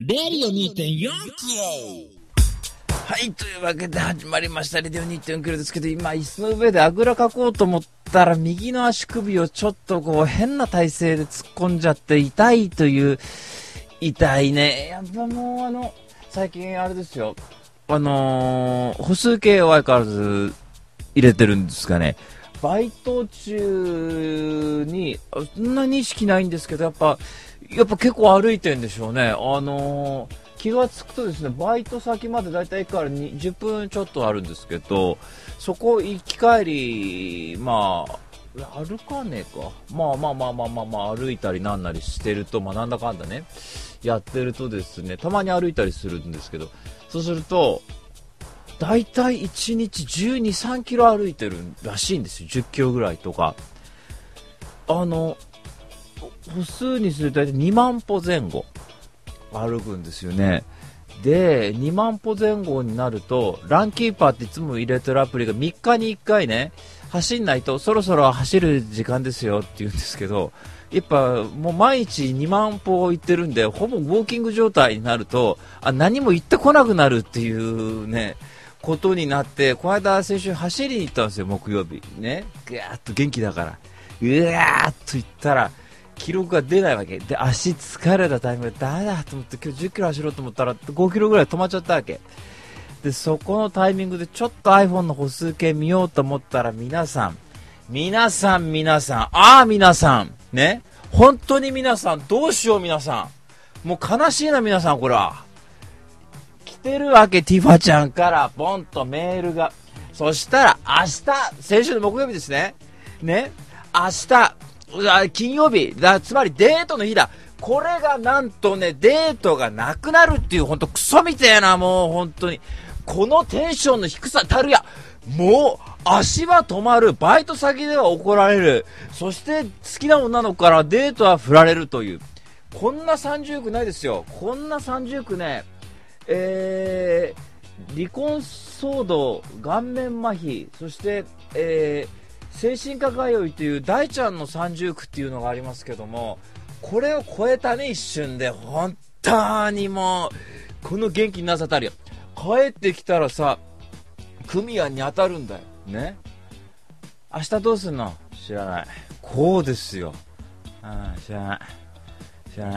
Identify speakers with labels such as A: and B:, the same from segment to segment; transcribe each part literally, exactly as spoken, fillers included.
A: レディオ にてんよん キロ。
B: はい、というわけで始まりましたレディオ にてんよん キロですけど、今椅子の上であぐらかこうと思ったら右の足首をちょっとこう変な体勢で突っ込んじゃって痛いという、痛いね。やっぱもうあの最近あれですよ、あのー、歩数計を相変わらず入れてるんですかね。バイト中にそんなに意識ないんですけど、やっぱやっぱ結構歩いてんでしょうね。あのー、気がつくとですね、バイト先までだいたい駅からじゅっぷんちょっとあるんですけど、そこ行き帰り、まあ歩かねえか、まあまあまあまあまあまあ歩いたりなんなりしてると、まあなんだかんだねやってるとですね、たまに歩いたりするんですけど、そうするとだいたいいちにちじゅうに、さんキロ歩いてるらしいんですよ。じゅっキロぐらいとか。あの歩数にするとだいたいにまん歩前後歩くんですよね。でにまん歩前後になるとランキーパーっていつも入れてるアプリがみっかにいっかいね、走んないとそろそろ走る時間ですよって言うんですけど、やっぱもう毎日にまん歩行ってるんで、ほぼウォーキング状態になると、あ何も行ってこなくなるっていうねことになって、この間先週走りに行ったんですよ、木曜日ね。ぐーっと元気だからうわーっと行ったら記録が出ないわけで、足疲れたタイミングでダメだと思って今日じゅっキロ走ろうと思ったらごキロぐらい止まっちゃったわけで、そこのタイミングでちょっと iPhone の歩数計見ようと思ったら、皆さん皆さん皆さんああ皆さんね、本当に皆さんどうしよう、皆さんもう悲しいな、皆さんこれは来てるわけ、ティファちゃんからポンとメールが。そしたら明日、先週の木曜日ですねね、明日金曜日だ、つまりデートの日だ。これがなんとね、デートがなくなるっていう、ほんとクソみたいな、もう本当にこのテンションの低さたるや。もう足は止まる、バイト先では怒られる、そして好きな女の子からデートは振られるという、こんな三重苦ないですよ。こんな三重苦ね、えー、離婚騒動、顔面麻痺、そして、えー精神科通いという大ちゃんの三重苦っていうのがありますけども、これを超えたね、一瞬で。本当にもうこの元気なさたり、帰ってきたらさクミアンに当たるんだよね。明日どうすんの知らない。こうですよ、うん、知らない知らない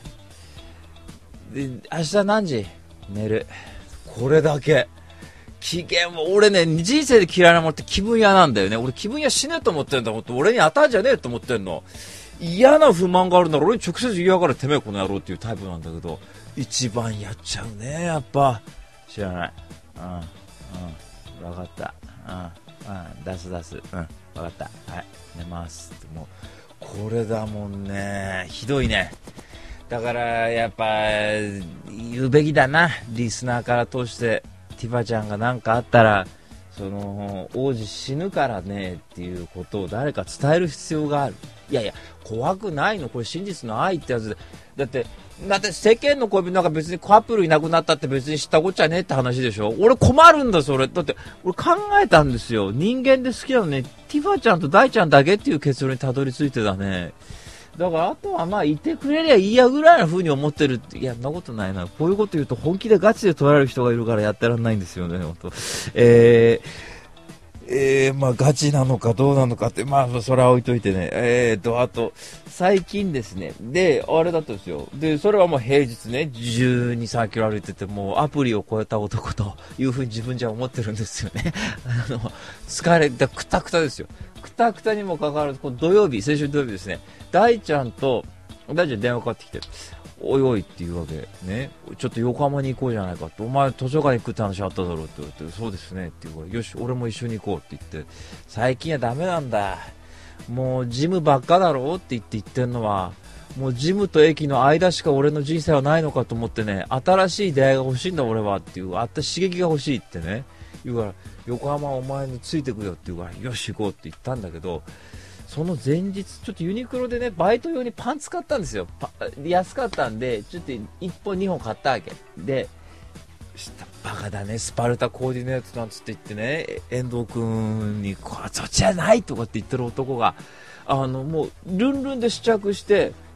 B: で、明日何時寝る、これだけ。機嫌も俺ね、人生で嫌いなものって気分屋なんだよね。俺気分屋死ねえと思ってんだもん。俺に当たんじゃねえと思ってんの。嫌な不満があるなら俺に直接言いやがれ、てめえこの野郎っていうタイプなんだけど、一番やっちゃうね、やっぱ。知らない。うんうん、分かった。うんうん、出す出す。うん、分かった。はい、寝ますって。もうこれだもんね。ひどいね。だからやっぱ言うべきだな、リスナーから通して。ティファちゃんが何かあったら、その王子死ぬからねっていうことを誰か伝える必要がある。いやいや怖くないの、これ真実の愛ってやつで。だってだって世間の恋人なんか別にカップルいなくなったって別に知ったこっちゃねえって話でしょ。俺困るんだそれ。だって俺考えたんですよ、人間で好きなのね、ティファちゃんと大ちゃんだけっていう結論にたどり着いてだね。だからあとはまあいてくれりゃいいやぐらいな風に思ってるって。いやそんなことないな、こういうこと言うと本気でガチで取られる人がいるからやってらんないんですよね、本当。えー、えー、まあガチなのかどうなのかって、まあそれは置いといてね。えーとあと最近ですね、であれだったんですよ。でそれはもう平日ね、じゅうに、さんキロ歩いてて、もうアプリを超えた男という風に自分じゃ思ってるんですよね。あの疲れたくたくたですよ。くたくたにもかかわらず、この土曜日、先週土曜日ですね、大ちゃんと大ちゃん電話かかってきて、おいおいっていうわけね、ちょっと横浜に行こうじゃないかって、お前図書館行くって話あっただろうって言われて、そうですねっていうから、よし俺も一緒に行こうって言って、最近はダメなんだ、もうジムばっかだろうって言って言ってんのは、もうジムと駅の間しか俺の人生はないのかと思ってね、新しい出会いが欲しいんだ俺はっていう、あった刺激が欲しいってね言うから、横浜お前についてくよって言うから、よし行こうって言ったんだけど、その前日ちょっとユニクロでねバイト用にパンツ買ったんですよ。安かったんでちょっといっぽんにほん買ったわけで、バカだね、スパルタコーディネートなんつって言ってね、遠藤君にこれそっちじゃないとかって言ってる男が、あのもうルンルンで試着して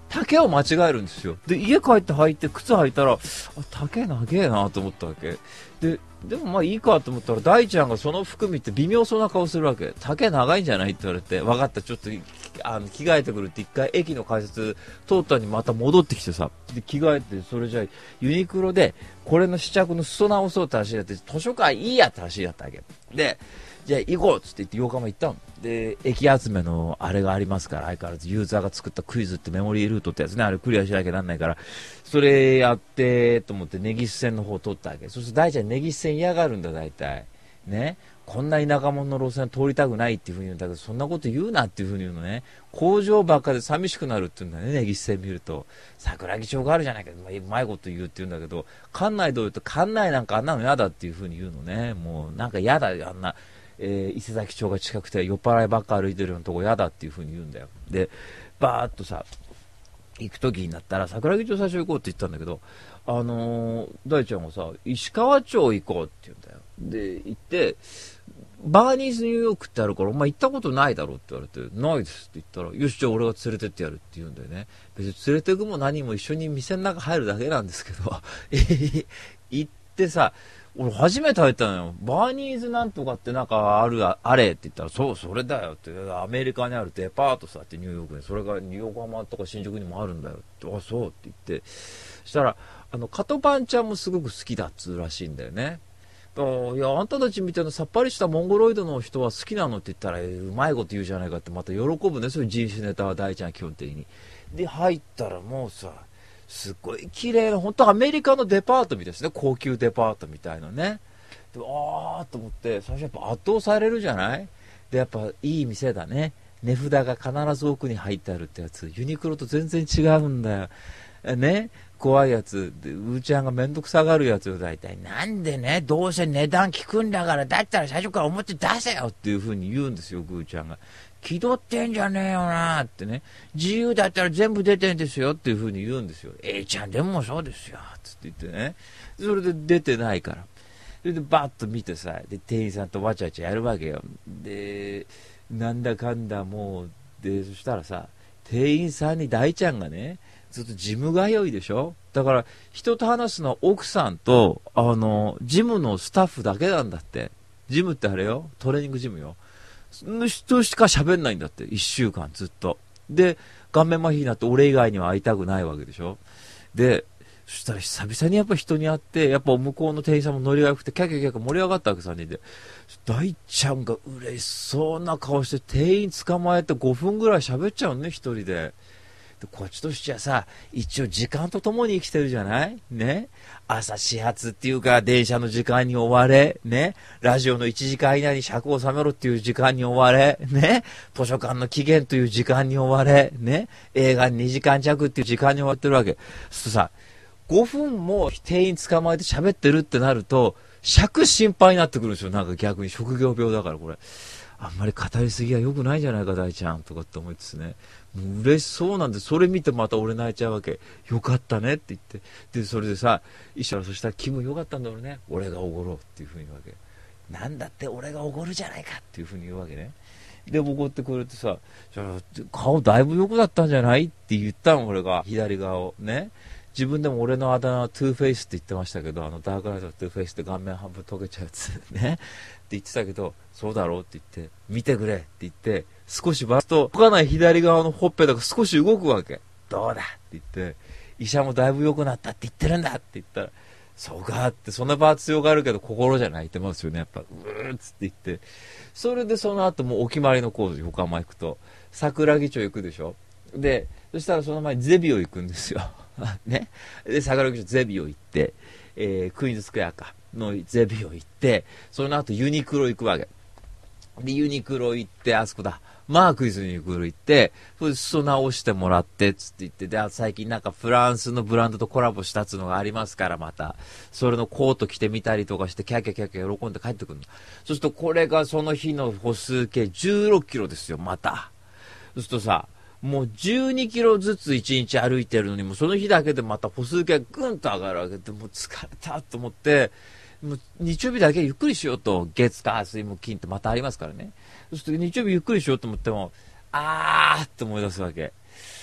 B: 丈を間違えるんですよ。で、家帰って履いて、靴履いたら、あ、丈長えなと思ったわけ。で、でもまあいいかと思ったら、大ちゃんがその服見て微妙そうな顔するわけ。丈長いんじゃないって言われて、分かった、ちょっと、あの、着替えてくるって一回駅の改札通ったのにまた戻ってきてさ、で、着替えて、それじゃあ、ユニクロで、これの試着の裾直そうって話やって、図書館いいやって話やったわけ。で、じゃあ行こうっつって言ってようかま行ったの。で、駅集めのあれがありますから、相変わらずユーザーが作ったクイズってメモリールートってやつね、あれクリアしなきゃなんないから、それやってと思って根岸線の方を取ったわけ。そうすると大ちゃん根岸線嫌がるんだ、大体。ね。こんな田舎者の路線通りたくないっていう風に言うんだけど、そんなこと言うなっていう風に言うのね。工場ばっかで寂しくなるって言うんだね、根岸線見ると。桜木町があるじゃないか、まあ、うまいこと言うって言うんだけど、館内どう言うと、館内なんかあんなの嫌だっていう風に言うのね。もうなんか嫌だよ、あんな。えー、伊勢崎町が近くて酔っ払いばっか歩いてるようなとこ嫌だっていう風に言うんだよ。で、バーっとさ、行く時になったら桜木町最初行こうって言ったんだけど、あのー、大ちゃんがさ、石川町行こうって言うんだよ。で、行って、バーニーズニューヨークってあるから、お前行ったことないだろって言われて、ないですって言ったら、よし、じゃあ俺が連れてってやるって言うんだよね。別に連れてくも何も一緒に店の中入るだけなんですけど、行ってさ、俺初めて入ったのよ。バーニーズなんとかってなんかある、あれって言ったら、そう、それだよって、アメリカにあるデパートさってニューヨークに、それがニューヨーク浜とか新宿にもあるんだよって、あ、そうって言って、そしたら、あの、カトパンちゃんもすごく好きだっつうらしいんだよね。いや、あんたたちみたいなさっぱりしたモンゴロイドの人は好きなのって言ったら、うまいこと言うじゃないかってまた喜ぶね、そういう人種ネタは大ちゃん基本的に。で、入ったらもうさ、すっごい綺麗な、本当アメリカのデパートみたいですね、高級デパートみたいなね。で、あーと思って、最初やっぱ圧倒されるじゃない。で、やっぱいい店だね。値札が必ず奥に入ってあるってやつ。ユニクロと全然違うんだよ。ね。怖いやつ。で、うーちゃんがめんどくさがるやつよ、大体。なんでね、どうせ値段聞くんだから、だったら最初から表出せよっていう風に言うんですよ、ぐーちゃんが。気取ってんじゃねえよなーってね。自由だったら全部出てんですよっていう風に言うんですよ。えいちゃんでもそうですよ、つって言ってね。それで出てないから。それでバッと見てさ、で、店員さんとわちゃわちゃやるわけよ。で、なんだかんだもう、で、そしたらさ、店員さんに大ちゃんがね、ずっとジム通いでしょ。だから、人と話すのは奥さんと、あの、ジムのスタッフだけなんだって。ジムってあれよ、トレーニングジムよ。の人しか喋んないんだって、一週間ずっと。で、顔面麻痺になって俺以外には会いたくないわけでしょ。で、そしたら久々にやっぱ人に会って、やっぱ向こうの店員さんもノリが良くて、キャキャキャキャ盛り上がったわけさんにんで。大ちゃんが嬉しそうな顔して、店員捕まえてごふんぐらい喋っちゃうね、一人で。でこっちとしちゃさ、一応時間とともに生きてるじゃないね。朝始発っていうか、電車の時間に追われ、ね。ラジオのいちじかん以内に尺を収めろっていう時間に追われ、ね。図書館の期限という時間に追われ、ね。映画ににじかん弱っていう時間に追われてるわけ。そうさ、ごふんも店員捕まえて喋ってるってなると、尺心配になってくるんですよ。なんか逆に職業病だからこれ。あんまり語りすぎは良くないんじゃないか、大ちゃんとかって思いつつね。もう嬉しそうなんで、それ見てまた俺泣いちゃうわけ。よかったねって言って。で、それでさ、一緒にそしたら気分良かったんだろうね。俺がおごろうっていうふうに言うわけ。なんだって俺がおごるじゃないかっていうふうに言うわけね。で、おごってくれてさ、顔だいぶ良くなったんじゃないって言ったの、俺が。左側を。ね。自分でも俺のあだ名はトゥーフェイスって言ってましたけど、あのダークナイトのトゥーフェイスって顔面半分溶けちゃうやつねって言ってたけど、そうだろうって言って、見てくれって言って、少しバスと動かない左側のほっぺたが少し動くわけ。どうだって言って、医者もだいぶ良くなったって言ってるんだって言ったら、そうかって、そんな場は強がるけど心じゃないってますよね、やっぱ。うーっつって言って。それでその後もうお決まりのコース、横浜行くと、桜木町行くでしょ。で、そしたらその前にゼビオ行くんですよ。ね。で、桜木町ゼビオ行って、えー、クイーンズスクエアかのゼビオ行って、その後ユニクロ行くわけ。で、ユニクロ行って、あそこだ。マークイズユニクロ行って、それで裾直してもらって、つって言って、で、最近なんかフランスのブランドとコラボしたっつうのがありますから、また。それのコート着てみたりとかして、キャキャキャキャ喜んで帰ってくるの。そうすると、これがその日の歩数計じゅうろっキロですよ、また。そうするとさ、もうじゅうにキロずついちにち歩いてるのに、もうその日だけでまた歩数計がぐんと上がるわけで、もう疲れたと思って、もう日曜日だけゆっくりしようと、月火水木金ってまたありますからね。そうすると日曜日ゆっくりしようと思っても、あーって思い出すわけ。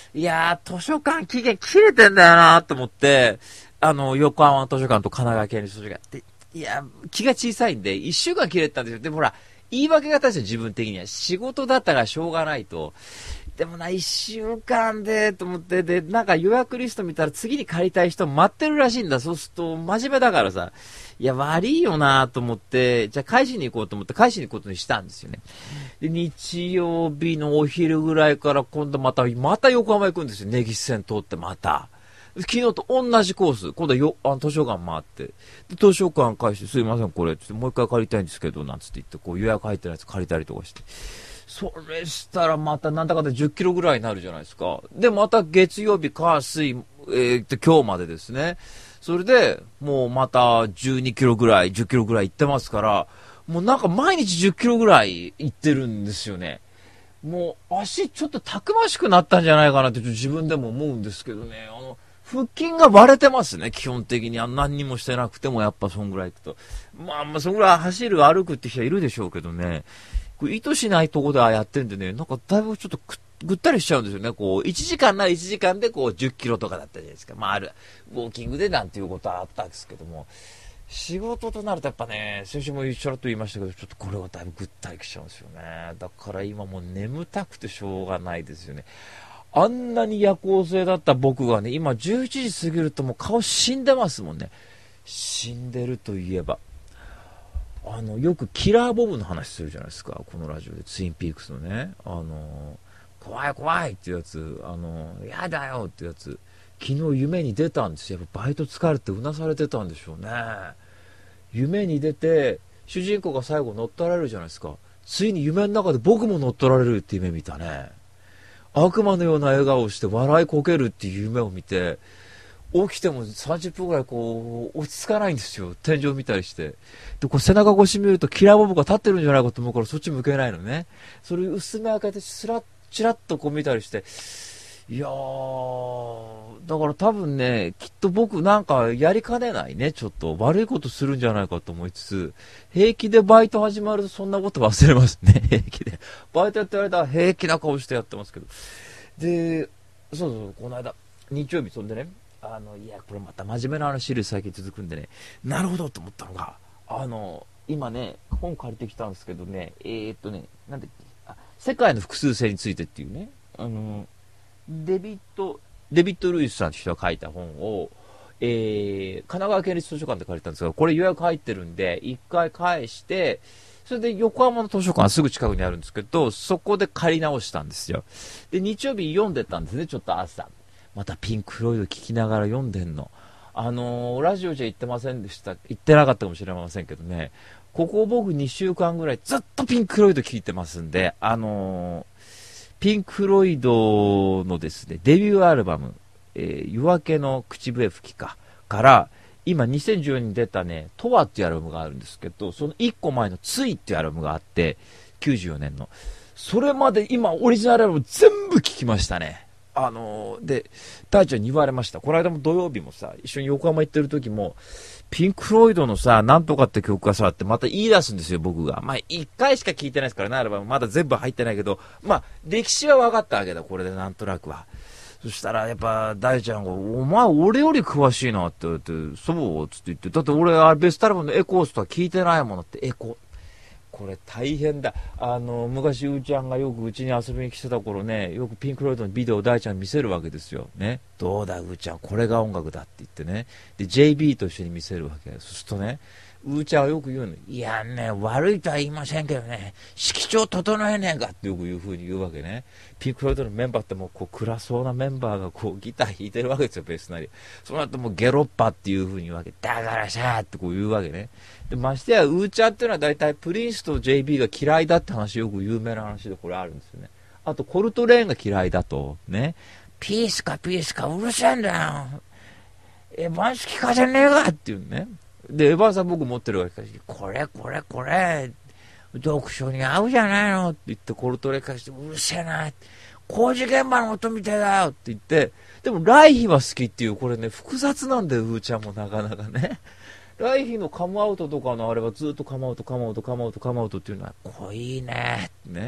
B: いやー、図書館期限切れてんだよなと思って、あの、横浜の図書館と神奈川県立図書館って、いや、気が小さいんで、一週間切れてたんですよ。でもほら、言い訳がたし自分的には。仕事だったからしょうがないと。でもな、一週間で、と思って、で、なんか予約リスト見たら次に借りたい人待ってるらしいんだ。そうすると、真面目だからさ、いや、悪いよなと思って、じゃあ返しに行こうと思って返しに行くことにしたんですよね。で、日曜日のお昼ぐらいから今度また、また横浜行くんですよ。根岸線通ってまた。昨日と同じコース、今度はよあの図書館回って、で図書館返して、すいません、これ、つってもう一回借りたいんですけど、なんつって言って、こう予約入ってないやつ借りたりとかして。それしたらまたなんだかんだじゅっキロぐらいになるじゃないですか。で、また月曜日、火、水、えー、と今日までですね。それで、もうまたじゅうにキロぐらい、じゅっキロぐらい行ってますから、もうなんか毎日じゅっキロぐらい行ってるんですよね。もう足ちょっとたくましくなったんじゃないかなって自分でも思うんですけどね。あの、腹筋が割れてますね、基本的に。あ何にもしてなくてもやっぱそんぐらい行くと。まあまあそんぐらい走る、歩くって人はいるでしょうけどね。意図しないとこでやってるんでね、なんかだいぶちょっとぐったりしちゃうんですよね。こう、いちじかんならいちじかんでこうじゅっキロとかだったじゃないですか。まあある、ウォーキングでなんていうことはあったんですけども、仕事となるとやっぱね、先週も一緒だと言いましたけど、ちょっとこれはだいぶぐったりきちゃうんですよね。だから今もう眠たくてしょうがないですよね。あんなに夜行性だった僕がね、今じゅういちじ過ぎるともう顔死んでますもんね。死んでるといえば。あの、よくキラーボブの話するじゃないですか。このラジオで。ツインピークスのね。あの、怖い怖いっていうやつ。あの、やだよっていうやつ。昨日夢に出たんですよ。やっぱバイト疲れてうなされてたんでしょうね。夢に出て、主人公が最後乗っ取られるじゃないですか。ついに夢の中で僕も乗っ取られるって夢見たね。悪魔のような笑顔をして笑いこけるっていう夢を見て、起きてもさんじゅっぷんぐらいこう、落ち着かないんですよ。天井見たりして。で、こう背中越し見るとキラーボブが立ってるんじゃないかと思うからそっち向けないのね。それ薄め開けてスラッ、チラッとこう見たりして、いやー、だから多分ね、きっと僕なんかやりかねないね。ちょっと悪いことするんじゃないかと思いつつ、平気でバイト始まるとそんなこと忘れますね。平気で。バイトやってられたら平気な顔してやってますけど。で、そうそう、この間、日曜日そんでね、あの、いや、これまた真面目な話で最近続くんでね、なるほどと思ったのが、あの、今ね、本借りてきたんですけどね、えー、っとね、なんで、あ、世界の複数性についてっていうね、あの、デビッド、デビッド・ルイスさんって人が書いた本を、えー、神奈川県立図書館で借りたんですが、これ予約入ってるんで、一回返して、それで横浜の図書館はすぐ近くにあるんですけど、そこで借り直したんですよ。で、日曜日読んでたんですね、ちょっと朝。またピンク・フロイド聞きながら読んでんの。あのー、ラジオじゃ言ってませんでした。言ってなかったかもしれませんけどね。ここ僕にしゅうかんぐらいずっとピンク・フロイド聞いてますんで、あのー、ピンク・フロイドのですね、デビューアルバム、えー、夜明けの口笛吹きか、から、今にせんじゅうよねんに出たね、トワっていうアルバムがあるんですけど、そのいっこまえのツイっていうアルバムがあって、きゅうじゅうよねんの。それまで今オリジナルアルバム全部聞きましたね。あのー、で、大ちゃんに言われました。この間も土曜日もさ、一緒に横浜行ってる時も、ピンク・フロイドのさ、なんとかって曲がさ、ってまた言い出すんですよ、僕が。まあ、一回しか聞いてないですからね、アルバム。まだ全部入ってないけど、まあ、歴史は分かったわけだ、これでなんとなくは。そしたら、やっぱ、大ちゃんが、お前、俺より詳しいなって言って、そうつって言って、だって俺、あれベストアルバムのエコースとは聞いてないものって、エコ。これ大変だ。あの、昔、うーちゃんがよくうちに遊びに来てた頃ね、よくピンク・ロイドのビデオを大ちゃん見せるわけですよ。ね。どうだ、うーちゃん、これが音楽だって言ってね。で、ジェイビー と一緒に見せるわけ。そうするとね、うーちゃんはよく言うの。いやね、悪いとは言いませんけどね、色調整えねえかってよく言う風に言うわけね。ピンク・ロイドのメンバーってもう、こう、暗そうなメンバーがこう、ギター弾いてるわけですよ、ベースなり。その後もう、ゲロッパっていう風に言うわけ。だからさーってこう言うわけね。でましてや、うーちゃんっていうのは大体プリンスと ジェイビー が嫌いだって話、よく有名な話でこれあるんですよね。あと、コルトレーンが嫌いだと。ね。ピースかピースかうるせえんだよ。エヴァンス聞かせねえかっていうね。で、エヴァンさん僕持ってるわけだし、これこれこれ、読書に合うじゃないのって言って、コルトレーン返して、うるせえな。工事現場の音みたいだよって言って、でもライヒは好きっていう、これね、複雑なんだよ、うーちゃんもなかなかね。ライヒのカムアウトとかのあれはずっとカムアウト、カムアウト、カムアウト、カムアウトっていうのは、濃いねってね。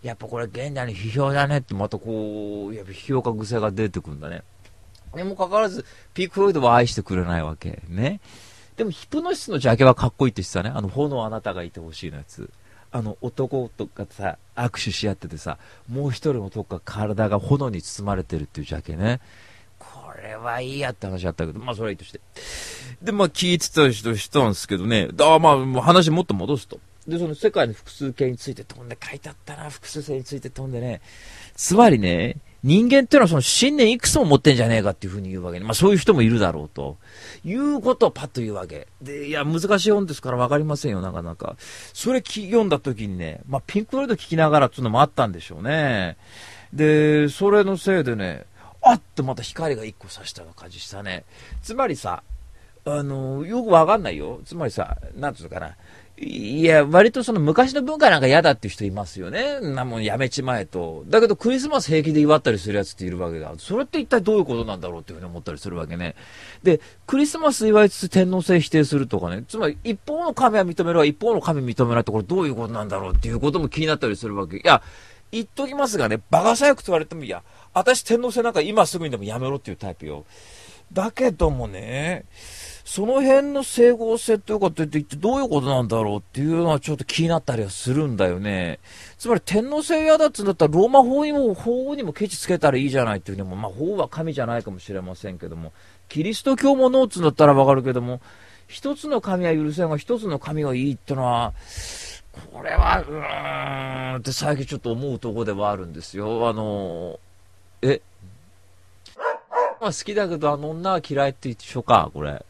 B: やっぱこれ現代の批評だねってまたこう、やっぱ批評家癖が出てくるんだね。にもかかわらず、ピーク・フロイドは愛してくれないわけ。ね。でもヒプノシスのジャケはかっこいいって言ってたね。あの、炎あなたがいてほしいのやつ。あの、男とかさ、握手し合っててさ、もう一人の男が体が炎に包まれてるっていうジャケね。これはいいやって話あったけど、まあそれはいいとして。で、まあ聞いてた人したんですけどね。だまあ、もう話もっと戻すと。で、その世界の複数形について飛んで書いてあったな、複数性について飛んでね。つまりね、人間ってのはその信念いくつも持ってんじゃねえかっていうふうに言うわけね。まあそういう人もいるだろうと。いうことをパッと言うわけ。で、いや、難しい本ですからわかりませんよ、なかなか。それ読んだ時にね、まあピンクロイド聞きながらっていうのもあったんでしょうね。で、それのせいでね、あっとまた光が一個差したような感じしたね。つまりさ、あの、よくわかんないよ。つまりさ、なんつうのかな。いや、割とその昔の文化なんか嫌だっていう人いますよね。なもんやめちまえと。だけどクリスマス平気で祝ったりするやつっているわけだ。それって一体どういうことなんだろうっていうふうに思ったりするわけね。で、クリスマス祝いつつ天皇制否定するとかね。つまり一方の神は認めるわ、一方の神認めないってこれどういうことなんだろうっていうことも気になったりするわけ。いや、言っときますがね、バカ細工と言われてもいや、私天皇制なんか今すぐにでもやめろっていうタイプよ。だけどもね、その辺の整合性というかって言ってどういうことなんだろうっていうのはちょっと気になったりはするんだよね。つまり天皇制嫌だっつうんだったらローマ法にも法にもケチつけたらいいじゃないっていうのも、まあ法は神じゃないかもしれませんけども、キリスト教もノーツんだったらわかるけども、一つの神は許せんが一つの神がいいってのは、これは、うーんって最近ちょっと思うところではあるんですよ。あの、えまあ好きだけどあの女は嫌いって一緒か、これ。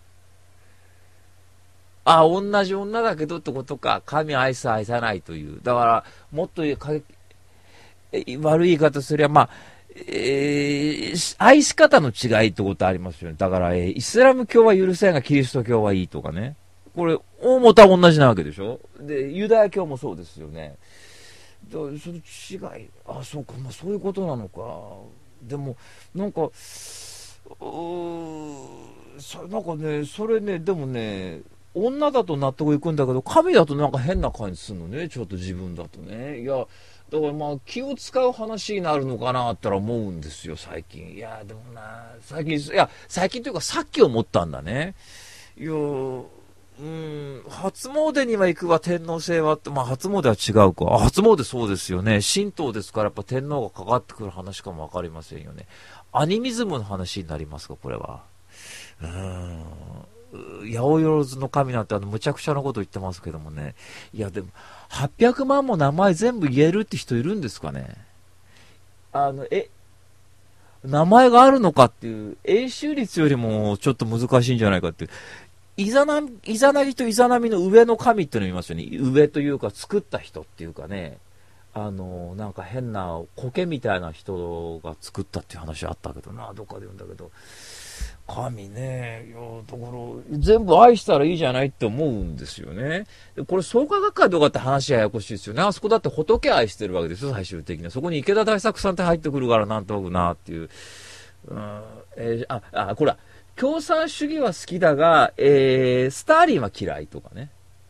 B: あ、同じ女だけどってことか。神愛す愛さないという。だから、もっと言うか悪い言い方すりゃ、まあ、えー、愛し方の違いってことありますよね。だから、えー、イスラム教は許せんがキリスト教はいいとかね。これ、大元は同じなわけでしょ。で、ユダヤ教もそうですよね。だからその違い、あ、そうか、まあそういうことなのか。でも、なんか、うーそなんかね、それね、でもね、女だと納得いくんだけど、神だとなんか変な感じするのね、ちょっと自分だとね。いや、だからまあ気を使う話になるのかなって思うんですよ、最近。いや、でもな、最近、いや、最近というかさっき思ったんだね。いや、うん、初詣には行くわ、天皇制はって、まあ初詣は違うか。あ、初詣そうですよね。神道ですからやっぱ天皇がかかってくる話かもわかりませんよね。アニミズムの話になりますか、これは。うーん。八百万の神なんてあの、むちゃくちゃなこと言ってますけどもね。いや、でも、はっぴゃくまんも名前全部言えるって人いるんですかね。あの、え、名前があるのかっていう、演習率よりもちょっと難しいんじゃないかっていう。イザナ、イザナギとイザナミの上の神ってのいますよね。上というか作った人っていうかね。あの、なんか変な苔みたいな人が作ったっていう話あったけどな、どっかで言うんだけど。神ね、いや、だから、全部愛したらいいじゃないって思うんですよね。でこれ、創価学会どうかって話ややこしいですよね。あそこだって仏愛してるわけですよ、最終的には。そこに池田大作さんって入ってくるから、なんとなくなっていう。うん、えー、あ、あ、これ共産主義は好きだが、えー、スターリンは嫌いとかね。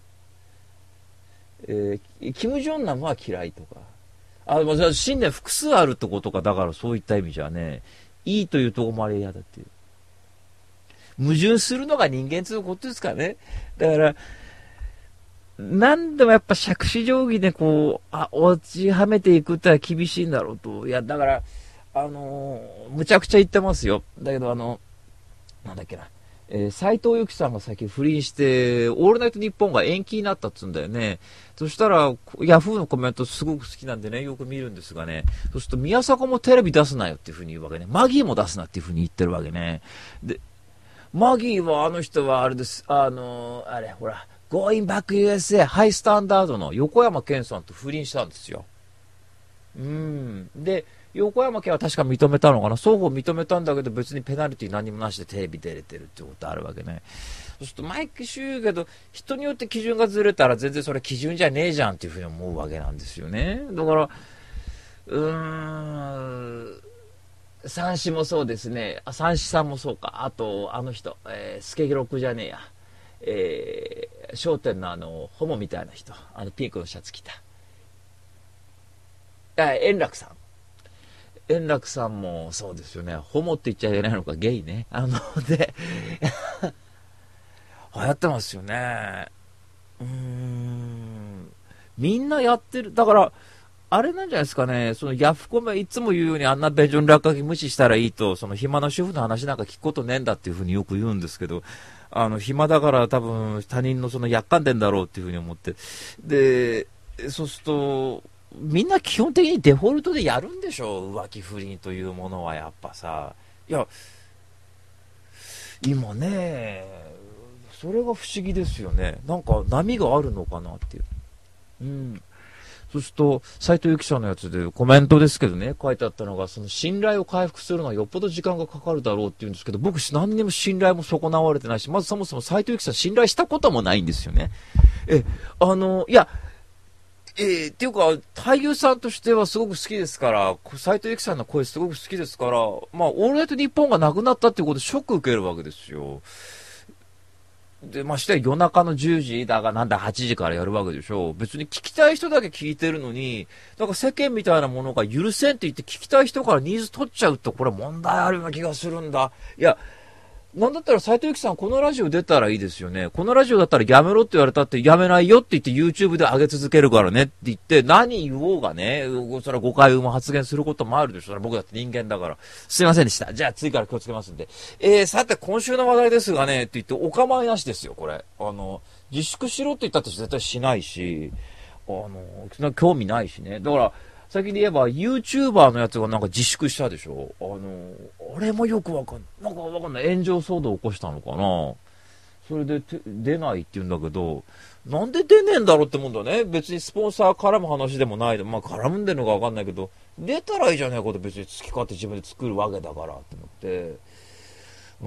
B: えー、キム・ジョンナムは嫌いとか。あ、まあ、信念複数あるってことか、だからそういった意味じゃね、いいというところもあれ嫌だっていう。矛盾するのが人間ということですからね。だから、何でもやっぱ杓子定規でこう、あ、落ちはめていくってのは厳しいんだろうと。いや、だから、あのー、むちゃくちゃ言ってますよ。だけどあの、なんだっけな。えー、斎藤由貴さんが最近不倫して、オールナイトニッポンが延期になったっつうんだよね。そしたら、ヤフーのコメントすごく好きなんでね、よく見るんですがね。そうすると、宮迫もテレビ出すなよっていうふうに言うわけね。マギーも出すなっていうふうに言ってるわけね。で、マギーはあの人はあれです。あのー、あれ、ほら、Going Back ユーエスエー ハイスタンダードの横山健さんと不倫したんですよ。うん。で、横山家は確か認めたのかな、双方認めたんだけど別にペナルティ何もなしでテレビ出れてるってことあるわけね。そうすると毎回言うけど、人によって基準がずれたら全然それ基準じゃねえじゃんっていうふうに思うわけなんですよね。だから、うーん、三子もそうですね。あ、三子さんもそうか。あと、あの人、えー、スケギロクじゃねえや。えー、商店のあの、ホモみたいな人。あの、ピンクのシャツ着た。 あ、円楽さん。円楽さんもそうですよね。ホモって言っちゃいけないのか、ゲイね。あの、で、流行ってますよね。うーん。みんなやってる。だから、あれなんじゃないですかね。そのヤフコメいつも言うようにあんなベジョン落書き無視したらいいと、その暇な主婦の話なんか聞くことねえんだっていうふうによく言うんですけど、あの、暇だから多分他人のそのやっかんでんだろうっていうふうに思って。で、そうすると、みんな基本的にデフォルトでやるんでしょう。浮気不倫というものはやっぱさ。いや、今ね、それが不思議ですよね。なんか波があるのかなっていう。うん。そうすると、斉藤由貴さんのやつでコメントですけどね、書いてあったのが、その信頼を回復するのはよっぽど時間がかかるだろうって言うんですけど、僕何にも信頼も損なわれてないし、まずそもそも斉藤由貴さん信頼したこともないんですよね。え、あの、いや、えー、っていうか、俳優さんとしてはすごく好きですから、斉藤由貴さんの声すごく好きですから、まあ、オールナイトニッポンがなくなったっていうことでショック受けるわけですよ。で、まして夜中のじゅうじだがなんだはちじからやるわけでしょ。別に聞きたい人だけ聞いてるのに、なんか世間みたいなものが許せんって言って聞きたい人からニーズ取っちゃうと、これ問題あるような気がするんだ。いや、なんだったら斉藤由貴さんこのラジオ出たらいいですよね。このラジオだったらやめろって言われたってやめないよって言って YouTube で上げ続けるからねって言って何言おうがね、それは誤解をも発言することもあるでしょ。それは僕だって人間だから。すいませんでした。じゃあ次から気をつけますんで。えー、さて今週の話題ですがねって言ってお構いなしですよ、これ。あの、自粛しろって言ったって絶対しないし、あの、そんな興味ないしね。だから、先に言えば YouTuber のやつがなんか自粛したでしょ。あの、あれもよくわかんない。なんかわかんない。炎上騒動を起こしたのかな。それで出ないって言うんだけど、なんで出ねえんだろうってもんだね。別にスポンサー絡む話でもないで、まあ絡んでるのかわかんないけど、出たらいいじゃないこと別に好き勝手自分で作るわけだからって思って。うん、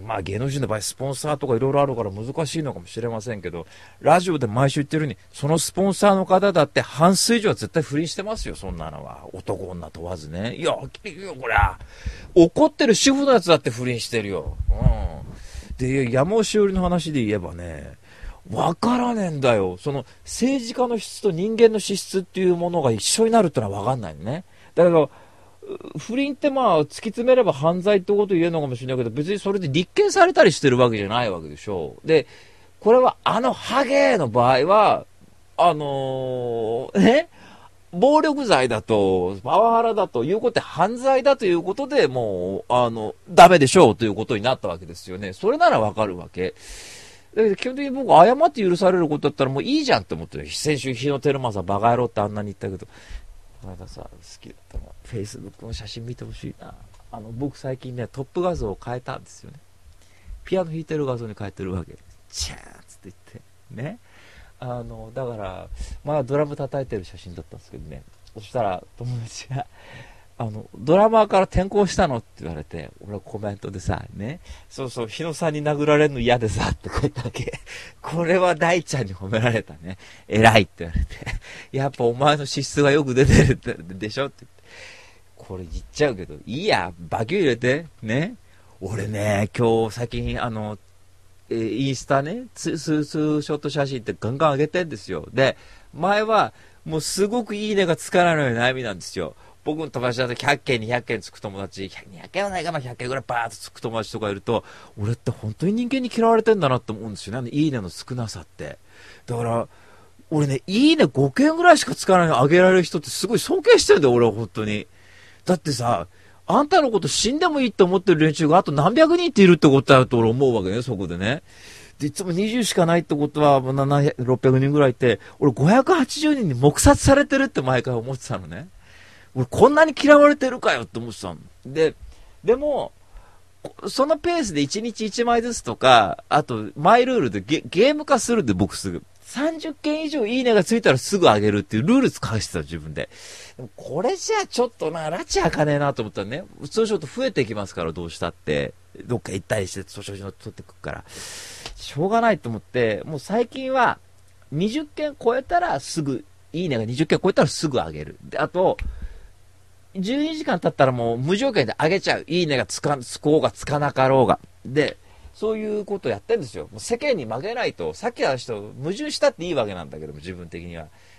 B: まあ芸能人の場合スポンサーとかいろいろあるから難しいのかもしれませんけど、ラジオで毎週言ってるように、そのスポンサーの方だって半数以上は絶対不倫してますよ、そんなのは。男女問わずね。いや、はっきり言うよ、こりゃ。怒ってる主婦のやつだって不倫してるよ。うん。で、山尾しおりの話で言えばね、わからねえんだよ。その政治家の質と人間の資質っていうものが一緒になるってのはわかんないのね。だけど、不倫ってまあ突き詰めれば犯罪ってこと言えるのかもしれないけど、別にそれで立件されたりしてるわけじゃないわけでしょう。で、これはあのハゲの場合は、あのー、ね、暴力罪だと、パワハラだということで犯罪だということでもう、あの、ダメでしょうということになったわけですよね。それならわかるわけ。だけど基本的に僕、誤って許されることだったらもういいじゃんって思ってる。先週、日野照正バカ野郎ってあんなに言ったけど、この間さ、好きだったのは、フェイスブックの写真見てほしいな。あの、僕最近ね、トップ画像を変えたんですよね。ピアノ弾いてる画像に変えてるわけ。チャーンつって言って。ね。あの、だから、まあドラム叩いてる写真だったんですけどね。そしたら、友達が、あの、ドラマーから転校したのって言われて、俺はコメントでさ、ね、そうそう、日野さんに殴られるの嫌でさ、って書いたわけ。これは大ちゃんに褒められたね。偉いって言われて。やっぱお前の資質がよく出てるってでしょって言って。これ言っちゃうけど、いいや、バキュー入れて、ね。俺ね、今日最近、あの、えー、インスタね、ツーショット写真ってガンガン上げてんですよ。で、前は、もうすごくいいねがつかないのに悩みなんですよ。僕の友達だとひゃっけん、にひゃっけんつく友達、にひゃっけんはないかな、ひゃっけんぐらいバーッとつく友達とかいると、俺って本当に人間に嫌われてんだなって思うんですよね。いいねの少なさって。だから、俺ね、いいねごけんぐらいしかつかないのにあげられる人ってすごい尊敬してるんだよ、俺は本当に。だってさ、あんたのこと死んでもいいって思ってる連中があと何百人っているってことだと俺思うわけね、そこでね。でいつもにじゅうしかないってことはななひゃく、ろっぴゃくにんぐらいいて、俺ごひゃくはちじゅうにんに黙殺されてるって毎回思ってたのね。俺こんなに嫌われてるかよって思ってたの。で、でも、そのペースでいちにちいちまいずつとか、あと、マイルールで ゲ, ゲーム化するんで僕すぐ。さんじゅっけん以上いいねがついたらすぐ上げるっていうルール使わしてた自分で。でもこれじゃあちょっとな、拉致開かねえなと思ったらね、ツーショット増えていきますからどうしたって。どっか行ったりしてツーショット撮ってくから。しょうがないと思って、もう最近はにじゅっけん超えたらすぐ、いいねがにじゅっけん超えたらすぐ上げる。で、あと、じゅうにじかん経ったらもう無条件で上げちゃう。いいねがつか、つこうがつかなかろうが。で、そういうことをやってるんですよ。もう世間に負けないと、さっきの話と矛盾したっていいわけなんだけども、自分的には。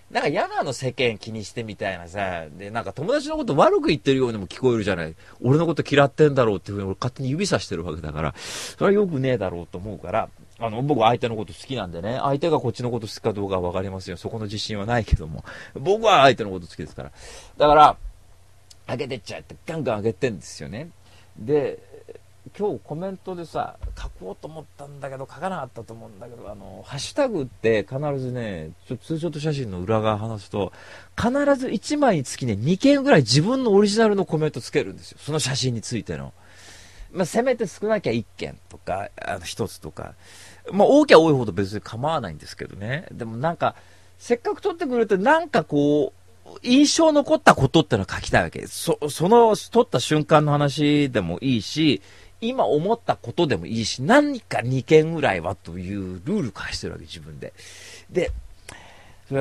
B: なんか嫌なの世間気にしてみたいなさ、で、なんか友達のこと悪く言ってるようにも聞こえるじゃない。俺のこと嫌ってんだろうっていうふうに俺勝手に指さしてるわけだから、それはよくねえだろうと思うから、あの、僕は相手のこと好きなんでね、相手がこっちのこと好きかどうかはわかりますよ。そこの自信はないけども。僕は相手のこと好きですから。だから、上げてっちゃって、ガンガン上げてんですよね。で、今日コメントでさ、書こうと思ったんだけど、書かなかったと思うんだけど、あの、ハッシュタグって必ずね、ちょっとツーショット写真の裏側話すと、必ずいちまいにつきね、にけんぐらい自分のオリジナルのコメントつけるんですよ。その写真についての。まあ、せめて少なきゃいっけんとか、あの、ひとつとか。まあ、多きゃ多いほど別に構わないんですけどね。でもなんか、せっかく撮ってくれて、なんかこう、印象残ったことってのは書きたいわけ。そ、その撮った瞬間の話でもいいし、今思ったことでもいいし、何かにけんぐらいはというルール化してるわけ、自分で。で、そうやって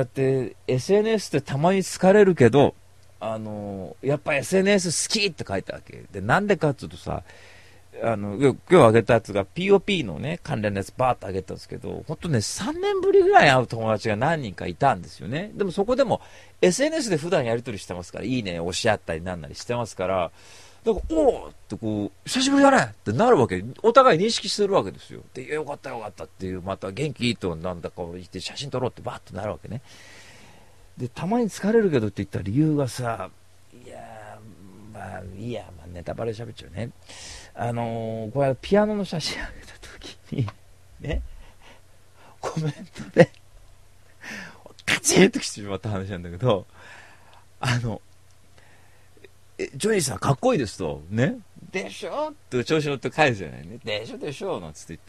B: エスエヌエス ってたまに疲れるけど、あの、やっぱ エスエヌエス 好きって書いたわけ。で、なんでかっていうとさ、あの、今日あげたやつが ピーオーピー のね、関連のやつバーってあげたんですけど、ほんとね、さんねんぶりぐらい会う友達が何人かいたんですよね。でもそこでも エスエヌエス で普段やり取りしてますから、いいね、押し合ったりなんなりしてますから、だから、おーってこう、久しぶりだねってなるわけ。お互い認識してるわけですよ。で、よかったよかったっていう、また元気いいとなんだか言って写真撮ろうってバーってなるわけね。で、たまに疲れるけどって言った理由がさ、いやー、まあ、いいや、まあ、ネタバレ喋っちゃうね。あのー、これピアノの写真あげた時に、ね、コメントで、カチンと来てしまった話なんだけど、あの、え、ジョニーさんかっこいいですと。ね。でしょって調子乗って返すじゃないね。でしょでしょなんつって言って。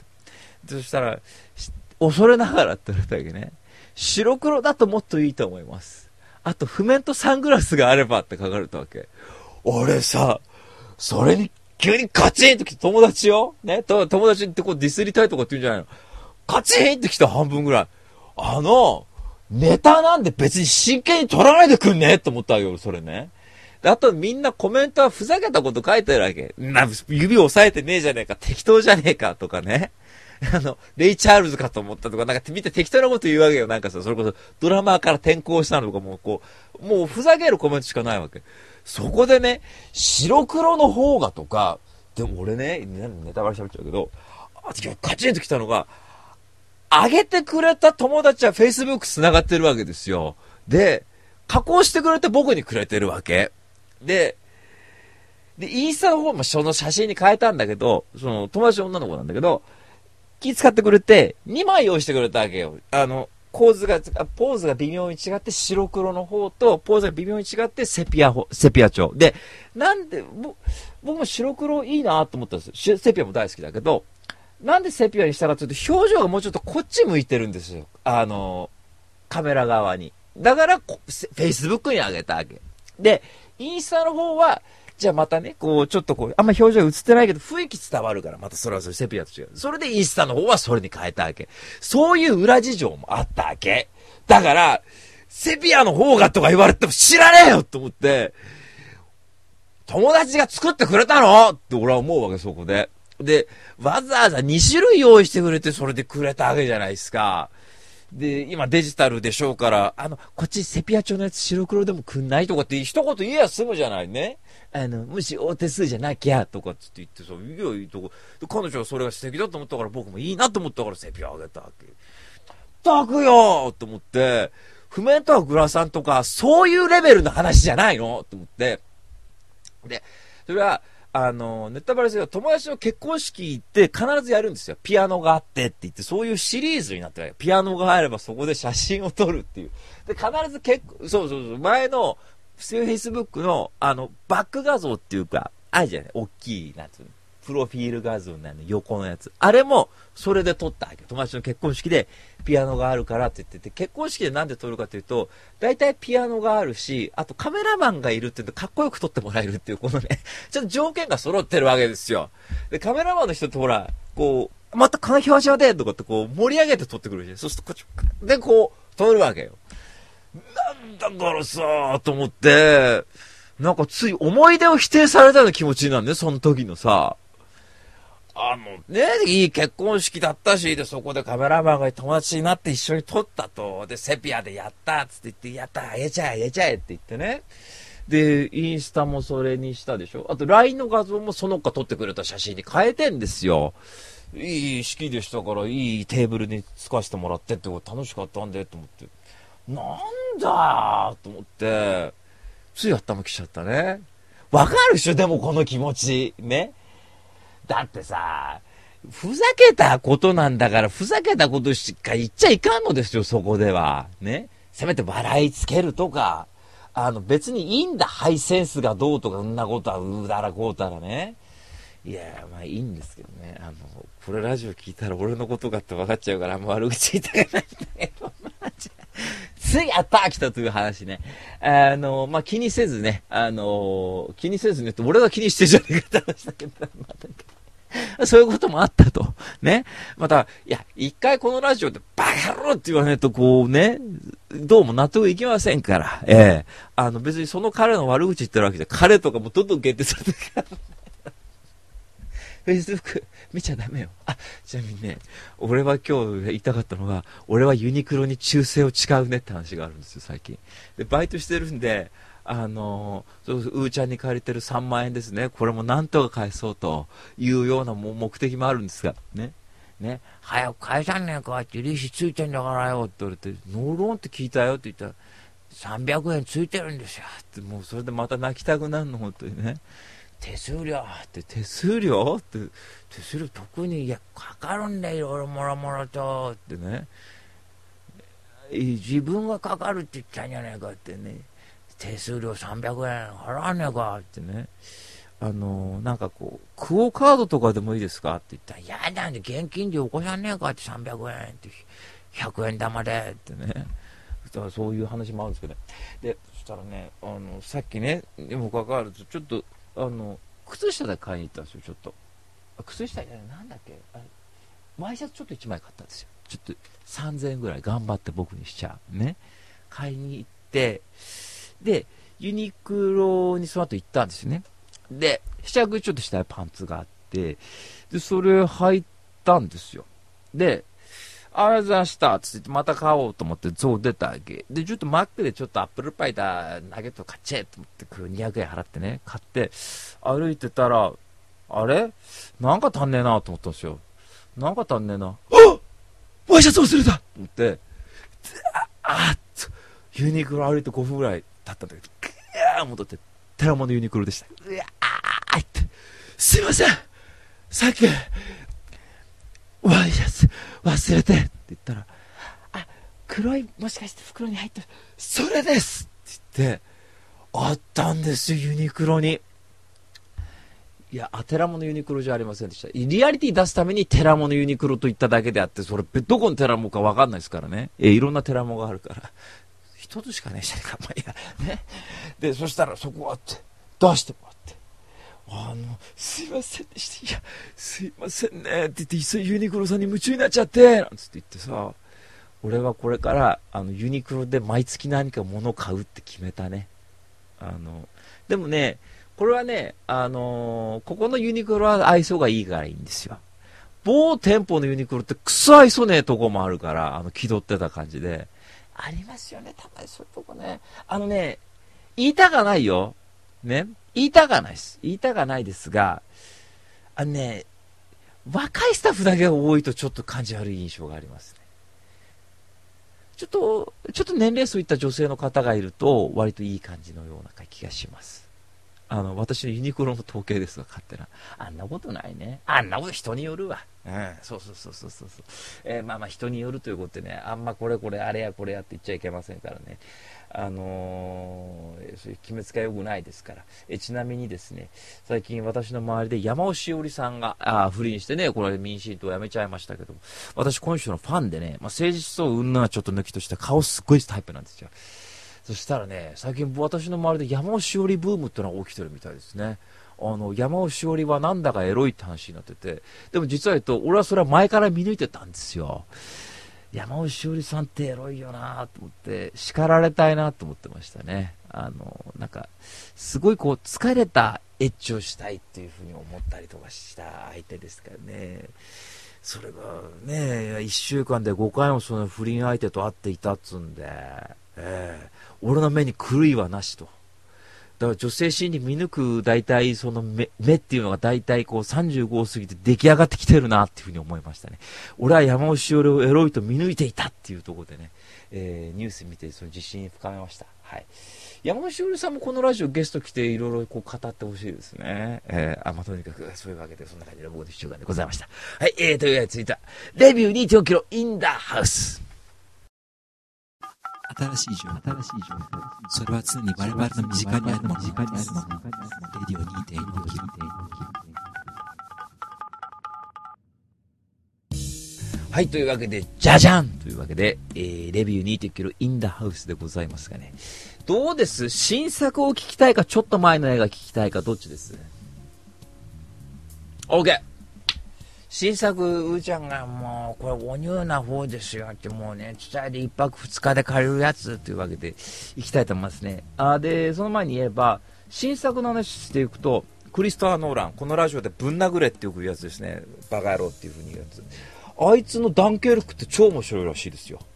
B: そしたら、恐れながらって言われたわけね。白黒だともっといいと思います。あと、譜面とサングラスがあればって書かれたわけ。俺さ、それに急にカチンと来て友達よね。友達ってこうディスりたいとかって言うんじゃないの。カチンって来た半分ぐらい。あの、ネタなんで別に真剣に取らないでくんねと思ったわけよ、それね。あとみんなコメントはふざけたこと書いてるわけ。な、指を押さえてねえじゃねえか、適当じゃねえかとかね。あの、レイ・チャールズかと思ったとか、なんか見て適当なこと言うわけよ。なんかさ、それこそドラマーから転校したのとかもうこう、もうふざけるコメントしかないわけ。そこでね、白黒の方がとか、でも俺ね、ネタバレ喋っちゃうけど、あ、カチンと来たのが、上げてくれた友達は Facebook 繋がってるわけですよ。で、加工してくれて僕にくれてるわけ。で、で、インスタの方もその写真に変えたんだけど、その友達の女の子なんだけど、気使ってくれて、にまい用意してくれたわけよ。あの、構図が、ポーズが微妙に違って白黒の方と、ポーズが微妙に違ってセピア、セピア調。で、なんで、僕も白黒いいなと思ったんですよ。セピアも大好きだけど、なんでセピアにしたかというと、表情がもうちょっとこっち向いてるんですよ。あの、カメラ側に。だから、Facebook に上げたわけ。で、インスタの方は、じゃあまたね、こう、ちょっとこう、あんま表情映ってないけど、雰囲気伝わるから、またそれはそれセピアと違う。それでインスタの方はそれに変えたわけ。そういう裏事情もあったわけ。だから、セピアの方がとか言われても知らねえよと思って、友達が作ってくれたのって俺は思うわけ、そこで。で、わざわざにしゅるい用意してくれて、それでくれたわけじゃないですか。で、今デジタルでしょうから、あの、こっちセピア調のやつ白黒でもくんないとかって一言言えや済むじゃないね。あの、もし大手数じゃなきゃとかつって言ってさ、いや、いいとこ。彼女はそれが素敵だと思ったから僕もいいなと思ったからセピアあげたわけ。たくよーと思って、譜面とかグラサンとか、そういうレベルの話じゃないのと思って。で、それは、あの、ネタバレすると友達の結婚式行って必ずやるんですよ。ピアノがあってって言って、そういうシリーズになってる。ピアノがあればそこで写真を撮るっていう。で、必ず結婚、そうそうそう、前の、フェイスブックの、あの、バック画像っていうか、あるじゃない、大きい、なんつうの、プロフィール画像なの、横のやつ。あれも、それで撮ったわけ。友達の結婚式で、ピアノがあるからって言ってて、結婚式でなんで撮るかというと、大体ピアノがあるし、あとカメラマンがいるって言うと、かっこよく撮ってもらえるっていう、このね、ちょっと条件が揃ってるわけですよ。で、カメラマンの人ってほら、こう、またこの表情で、とかってこう、盛り上げて撮ってくるじゃん。そうすると、こっち、で、こう、撮るわけよ。なんだからさーと思って、なんかつい思い出を否定されたような気持ちになるね、その時のさ。 あのね、いい結婚式だったし、で、そこでカメラマンが友達になって一緒に撮ったと。で、セピアでやったっつって言って、やった、あげちゃえ、あげちゃえって言ってね。で、インスタもそれにしたでしょ。あと ライン の画像もその他撮ってくれた写真に変えてんですよ。いい式でしたから、いいテーブルにつかせてもらってってこと楽しかったんで、と思って。なんだーと思って、つい頭きちゃったね。わかるでしょでもこの気持ち。ね。だってさ、ふざけたことなんだから、ふざけたことしか言っちゃいかんのですよ、そこでは。ね。せめて笑いつけるとか、あの別にいいんだ、ハイセンスがどうとか、うんなことはうだらこうたらね。いや、まあいいんですけどね。あの、これラジオ聞いたら俺のことがって分かっちゃうから、あんま悪口言いたくないんだけど、ついやったー来たという話ね。あの、まあ、気にせずね、あの、気にせずねって、俺が気にしてるじゃねえかって話だけど、またそういうこともあったと。ね。また、いや、一回このラジオでバカ野郎って言わないと、こうね、どうも納得いきませんから。ええあの、別にその彼の悪口言ってるわけじゃ、彼とかもどんどん限定されてるから。フェイスブック見ちゃダメよ。あ、ちなみにね、俺は今日言いたかったのが、俺はユニクロに忠誠を誓うねって話があるんですよ、最近。で、バイトしてるんで、あのー、そうそう、うーちゃんに借りてるさんまんえんですね。これもなんとか返そうというような目的もあるんですが、ね。ね。早く返さんねえかって利子ついてんだからよって言われて、ノーローンって聞いたよって言ったら、さんびゃくえんついてるんですよって、もうそれでまた泣きたくなるの、本当にね。手数料って手数料って手数料特にいやかかるんだよ、いろいろもろもろとってね、自分がかかるって言ったんじゃないかってね、手数料さんびゃくえん払わねえかってね、あのー、なんかこうクオカードとかでもいいですかって言ったら、いやだね、現金でよこさねえかってさんびゃくえんってひゃくえん玉でってね、だからそういう話もあるんですけど、ね、でそしたらね、あのさっきねにもかかわらずちょっとあの靴下で買いに行ったんですよ、ちょっと。靴下じゃない、なんだっけ、あれ、ワイシャツちょっといちまい買ったんですよ。ちょっとさんぜんえんぐらい頑張って僕にしちゃう。ね。買いに行って、で、ユニクロにその後行ったんですよね。で、試着ちょっとしたパンツがあって、で、それ履いたんですよ。で、あらざしたつってまた買おうと思ってゾウ出たわけで、ちょっとマックでちょっとアップルパイだナゲット買っちゃえと思ってにひゃくえん払ってね、買って歩いてたら、あれなんか足んねえなと思ったんですよ。なんか足んねえな、あっワイシャツ忘れたと思って、ああっとユニクロ歩いてごふんぐらい経ったんだけど、ぐやー戻って寺物ユニクロでした。うわーって、すいませんさっきワイシャツ忘れてって言ったら、あ、黒いもしかして袋に入ってる、それですって言って、あったんですよ、ユニクロに。いや、あ、寺物ユニクロじゃありませんでした。リアリティ出すために寺物ユニクロと言っただけであって、それどこの寺物か分かんないですからね。え、いろんな寺物があるから。一つしかねえじゃねえか、まあいいや。ね。で、そしたらそこあって、出してもらって。あの、すいませんでした。いや、すいませんねって言って、急いユニクロさんに夢中になっちゃって、なんつって言ってさ、俺はこれから、あの、ユニクロで毎月何か物を買うって決めたね。あの、でもね、これはね、あのー、ここのユニクロは愛想がいいからいいんですよ。某店舗のユニクロってクソ愛想ねえとこもあるから、あの、気取ってた感じで。ありますよね、たまにそういうとこね。あのね、言いたかないよ。ね。言いたかないです。言いたかないですが、あのね、若いスタッフだけが多いとちょっと感じ悪い印象がありますね。ちょっと、ちょっと年齢層いった女性の方がいると、割といい感じのような気がします。あの、私のユニクロの統計ですが、勝手な。あんなことないね。あんなこと人によるわ。うん、そうそうそうそうそう。えー、まあまあ人によるということでね、あんまこれこれ、あれやこれやって言っちゃいけませんからね。あのー、そういう決めつけよくないですから。えちなみにですね、最近私の周りで山尾しおりさんが、あ不倫してね、これ民進党を辞めちゃいましたけど、私この人のファンでね、まあ、政治思想云々はちょっと抜きとした顔すっごいタイプなんですよ。そしたらね、最近私の周りで山尾しおりブームってのが起きてるみたいですね。あの、山尾しおりはなんだかエロいって話になってて、でも実は言うと、俺はそれは前から見抜いてたんですよ。 山尾しおりさんってエロいよなと思って、叱られたいなと思ってましたね。あの、なんか、すごいこう、疲れたエッチをしたいっていうふうに思ったりとかした相手ですからね。それがね、一週間でごかいもその不倫相手と会っていたっつんで、ええ俺の目に狂いはなしと。だから女性心理見抜く大体その 目, 目っていうのが大体こうさんじゅうごを過ぎて出来上がってきてるなっていうふうに思いましたね。俺は山尾しおりをエロいと見抜いていたっていうところでね、えー、ニュース見てその自信深めました。はい。山尾しおりさんもこのラジオゲスト来ていろいろこう語ってほしいですね。えー、あ、まあ、とにかくそういうわけでそんな感じで僕のいっしゅうかんでございました。はい、えー、というわけで続いたレビュー にてんよんキロインダーハウス。
A: 新しい情報、新しい情報。それは常に我々の身近にあるもの。身近にあるもの。レディオ にてんよん キロ。
B: はい、というわけで、じゃじゃんというわけで、えー、レビュー にてんよんキロインダーハウスでございますがね。どうです？新作を聞きたいか、ちょっと前の映画聞きたいか、どっちです？ OK！新作、うーちゃんがもう、これ、おニューな方ですよって、もうね、伝えで一泊二日で借りるやつというわけで、行きたいと思いますね。あで、その前に言えば、新作の話していくと、クリストファー・ノーラン、このラジオでぶん殴れってよく言うやつですね。バカ野郎っていう風に言うやつ。あいつのダンケルクって超面白いらしいですよ。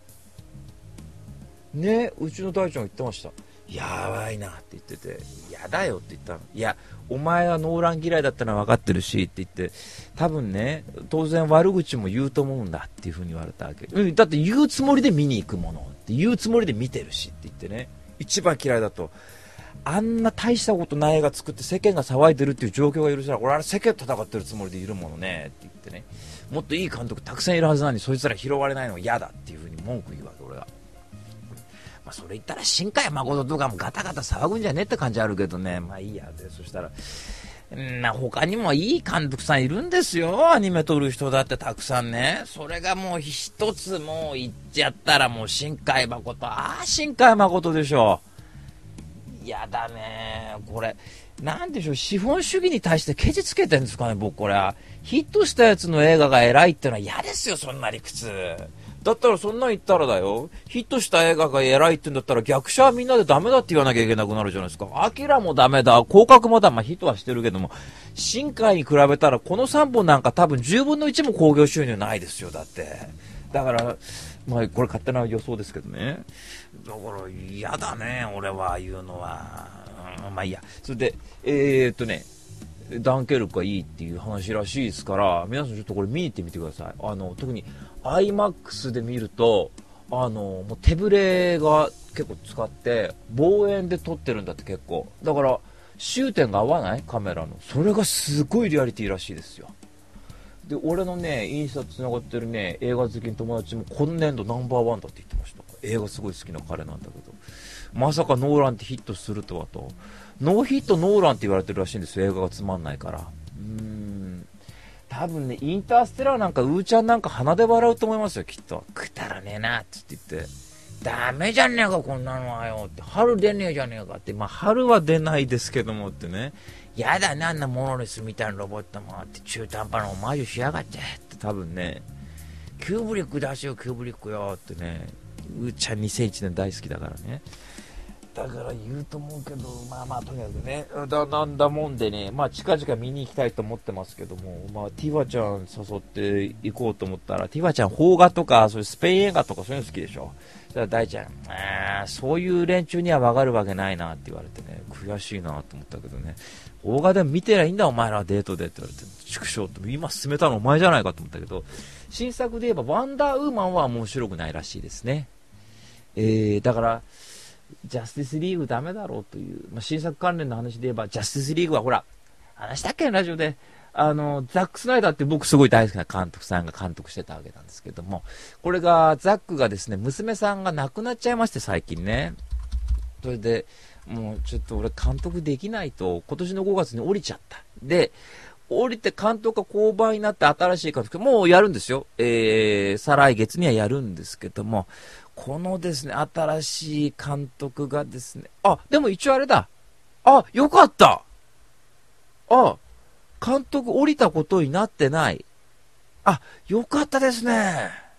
B: ね、うちの大ちゃんが言ってました。やばいなって言ってて、やだよって言ったの。いや、お前はノーラン嫌いだったのは分かってるしって言って、多分ね、当然悪口も言うと思うんだっていう風に言われたわけ。うん、だって言うつもりで見に行くものって言うつもりで見てるしって言ってね、一番嫌いだと、あんな大したことない映画作って世間が騒いでるっていう状況が許せない。俺あれ世間と戦ってるつもりでいるものねって言ってね、もっといい監督たくさんいるはずなのにそいつら拾われないのが嫌だっていう風に文句言うわけ俺が。まあ、それ言ったら新海誠とかもガタガタ騒ぐんじゃねえって感じあるけどね、まあいいやで、そしたらな他にもいい監督さんいるんですよ、アニメ撮る人だってたくさんね。それがもう一つもう言っちゃったらもう新海誠、ああ新海誠でしょ。やだねこれ、なんでしょう、資本主義に対してケチつけてるんですかね。僕これはヒットしたやつの映画が偉いってのは嫌ですよ、そんな理屈だったら。そんなん言ったらだよ、ヒットした映画が偉いって言うんだったら逆者はみんなでダメだって言わなきゃいけなくなるじゃないですか。アキラもダメだ、広角もだ、まあヒットはしてるけども、新海に比べたらこのさんぼんなんか多分じゅうぶんのいちも興行収入ないですよ。だってだからまあこれ勝手な予想ですけどね。だから嫌だね俺は言うのは、うん、まあいいや。それでえー、っとねダンケルクがいいっていう話らしいですから、皆さんちょっとこれ見に行ってみてください。あの特に アイマックス で見ると、あのもう手ぶれが結構使って望遠で撮ってるんだって。結構だから終点が合わないカメラの、それがすごいリアリティらしいですよ。で俺のねインスタつながってるね映画好きの友達も今年度ナンバーワンだって言ってました。映画すごい好きな彼なんだけど、まさかノーランってヒットするとはと。ノーヒットノーランって言われてるらしいんですよ、映画がつまんないから。うーん多分ねインターステラーなんかうーちゃんなんか鼻で笑うと思いますよきっと。くだらねえなって言ってダメじゃねえかこんなのはよって、春出ねえじゃねえかって、まあ春は出ないですけどもってね、やだねあんなモノレスみたいなロボットもあって中途半端なオマージュしやがってって多分ね、キューブリック出しよキューブリックよってね、うーちゃんにせんいちねん大好きだからね。だから言うと思うけど、まあまあとにかくね、だなんだもんでね、まあ近々見に行きたいと思ってますけども、まあティファちゃん誘って行こうと思ったら、ティファちゃん邦画とかそういうスペイン映画とかそういうの好きでしょ。だから大ちゃん、あそういう連中には分かるわけないなって言われてね、悔しいなと思ったけどね、邦画でも見てりゃいいんだお前らはデートでって言われて、畜生って今進めたのお前じゃないかと思ったけど、新作で言えばワンダーウーマンは面白くないらしいですね。えー、だからジャスティスリーグダメだろうという、まあ、新作関連の話で言えばジャスティスリーグはほら話したっけラジオで、あのザック・スナイダーって僕すごい大好きな監督さんが監督してたわけなんですけども、これがザックがですね娘さんが亡くなっちゃいまして最近ね、それでもうちょっと俺監督できないと今年のごがつに降りちゃった。で降りて監督が降板になって新しい監督もうやるんですよ、えー、再来月にはやるんですけども、このですね新しい監督がですね、あでも一応あれだ、あよかった、あ監督降りたことになってない、あよかったですね、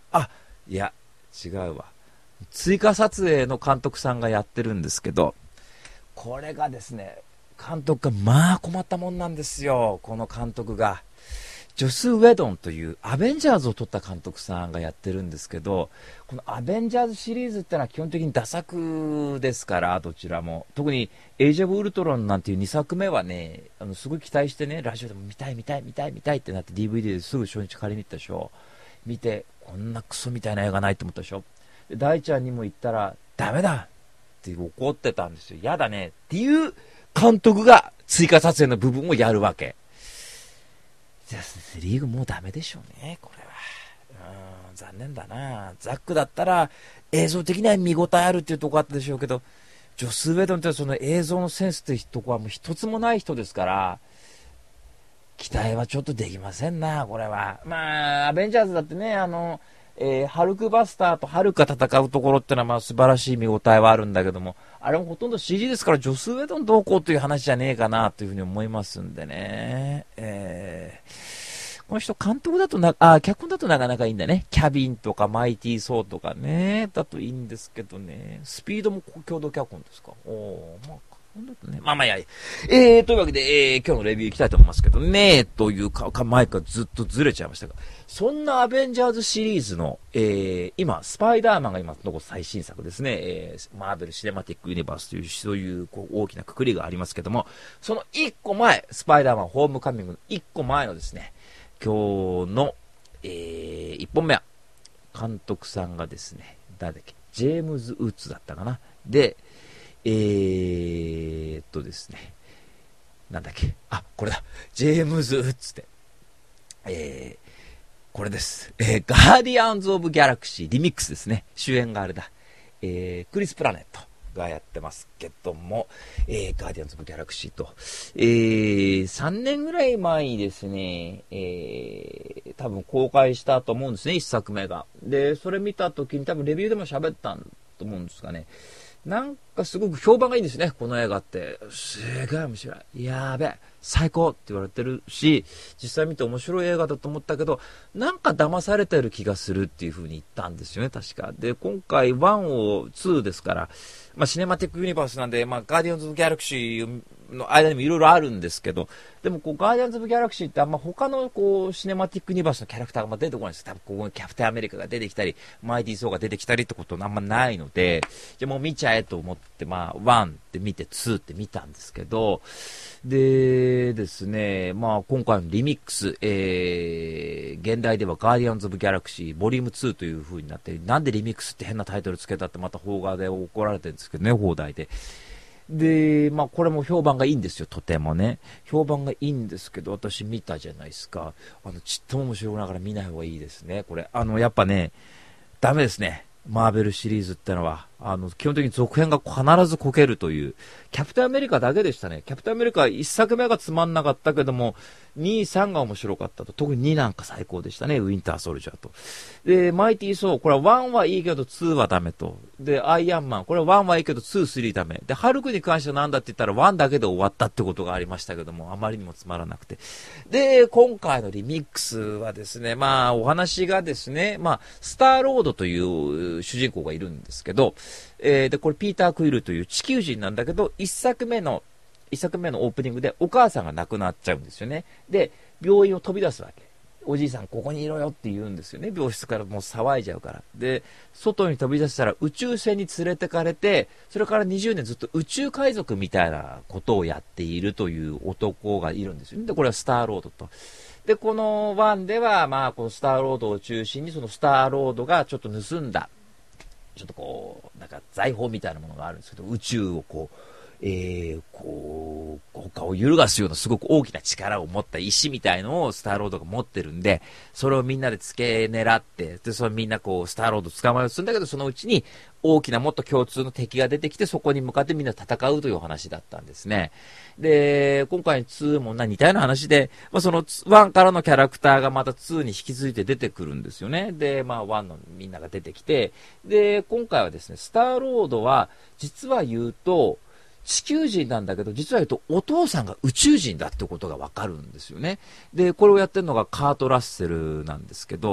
B: あ、いや、違うわ。追加撮影の監督さんがやってるんですけど、これがですね、監督がまあ困ったもんなんですよ。この監督が。ジョス・ウェドンというアベンジャーズを撮った監督さんがやってるんですけど、このアベンジャーズシリーズってのは基本的にダ作ですから、どちらも。特にエイジ・オブ・ウルトロンなんていうにさくめはね、あのすごい期待してね、ラジオでも見たい見たい見たい見たいってなって ディーブイディー ですぐ初日借りに行ったでしょ。見て、こんなクソみたいな映画ないと思ったでしょ。で大ちゃんにも言ったら、ダメだって怒ってたんですよ。やだねっていう監督が追加撮影の部分をやるわけ。ジャスティスリーグもうダメでしょうね、これは。うーん、残念だな。ザックだったら映像的には見応えあるっていうところあったでしょうけど、ジョス・ウェドンってその映像のセンスっていうところはもう一つもない人ですから、期待はちょっとできませんな、これは。まあ、アベンジャーズだってね、あの、えー、ハルクバスターとハルクが戦うところってのはまあ素晴らしい見応えはあるんだけども、あれもほとんど シージー ですから、ジョス・ウェドンどうこうという話じゃねえかなというふうに思いますんでね。えー、この人監督だとな、あ、脚本だとなかなかいいんだね。キャビンとかマイティー・ソーとかね、だといいんですけどね。スピードも共同脚本ですか。おー、まあね、まあまあや、えー、というわけで、えー、今日のレビューいきたいと思いますけどね、というか、か前からずっとずれちゃいましたが、そんなアベンジャーズシリーズの、えー、今、スパイダーマンが今の最新作ですね、えー、マーベル・シネマティック・ユニバースという、そういう、こう大きな括りがありますけども、そのいっこまえ、スパイダーマン・ホームカミングのいっこまえのですね、今日の、えー、いっぽんめは、監督さんがですね、誰だっけ、ジェームズ・ウッズだったかな。で、えーっとですね、なんだっけ、あ、これだ、ジェームズ・ウッズで、えー、これです、えー、ガーディアンズ・オブ・ギャラクシーリミックスですね、主演があれだ、えー、クリス・プラネットがやってますけども、えー、ガーディアンズ・オブ・ギャラクシーと、えー、さんねんぐらい前にですね、えー、多分公開したと思うんですね、いっさくめが。で、それ見たときに多分レビューでも喋ったと思うんですかね。なんかすごく評判がいいんですね、この映画って。すげえ面白い。やべえ、最高って言われてるし、実際見て面白い映画だと思ったけど、なんか騙されてる気がするっていう風に言ったんですよね、確か。で、今回ワンをツーですから、まあシネマティックユニバースなんで、まあガーディアンズ・オブ・ギャラクシーの間にもいろいろあるんですけど、でもこうガーディアンズ・オブ・ギャラクシーってあんま他のこうシネマティックユニバースのキャラクターがあんま出てこないんです。多分ここにキャプテンアメリカが出てきたり、マイティー・ソーが出てきたりってことあんまないので、じゃあもう見ちゃえと思って、まあワンって見てツーって見たんですけど、でですね、まあ今回のリミックス、えー、現代ではガーディアンズ・オブ・ギャラクシーボリュームツーという風になって、なんでリミックスって変なタイトルつけたってまた邦画で怒られてるんですけどね、放題で。で、まあこれも評判がいいんですよ、とてもね。評判がいいんですけど、私見たじゃないですか。あの、ちっとも面白くながら見ない方がいいですね、これ。あの、やっぱね、ダメですね。マーベルシリーズってのは、あの、基本的に続編が必ずこけるという、キャプテンアメリカだけでしたね。キャプテンアメリカいっさくめがつまんなかったけども、に、さんが面白かったと。特にになんか最高でしたね。ウィンターソルジャーと。で、マイティーソー、これはワンはいいけどツーはダメと。で、アイアンマン、これはワンはいいけどツー、スリーダメ。で、ハルクに関してはなんだって言ったらワンだけで終わったってことがありましたけども、あまりにもつまらなくて。で、今回のリミックスはですね、まあ、お話がですね、まあ、スターロードという主人公がいるんですけど、えー、で、これピーター・クイルという地球人なんだけど、一作目の、一作目のオープニングでお母さんが亡くなっちゃうんですよね。で、病院を飛び出すわけ。おじいさんここにいろよって言うんですよね。病室からもう騒いじゃうから。で、外に飛び出したら宇宙船に連れてかれて、それからにじゅうねんずっと宇宙海賊みたいなことをやっているという男がいるんですよね。で、これはスターロードと。で、このワンでは、まあ、このスターロードを中心に、そのスターロードがちょっと盗んだ、ちょっとこう、なんか財宝みたいなものがあるんですけど、宇宙をこう、えー、こう、他を揺るがすようなすごく大きな力を持った石みたいのをスターロードが持ってるんで、それをみんなで付け狙って、で、それみんなこう、スターロード捕まえようとするんだけど、そのうちに大きなもっと共通の敵が出てきて、そこに向かってみんな戦うという話だったんですね。で、今回ツーも似たような話で、まあ、そのワンからのキャラクターがまたツーに引き継いで出てくるんですよね。で、まあワンのみんなが出てきて、で、今回はですね、スターロードは、実は言うと、地球人なんだけど、実は言うとお父さんが宇宙人だってことがわかるんですよね。で、これをやってるのがカート・ラッセルなんですけど、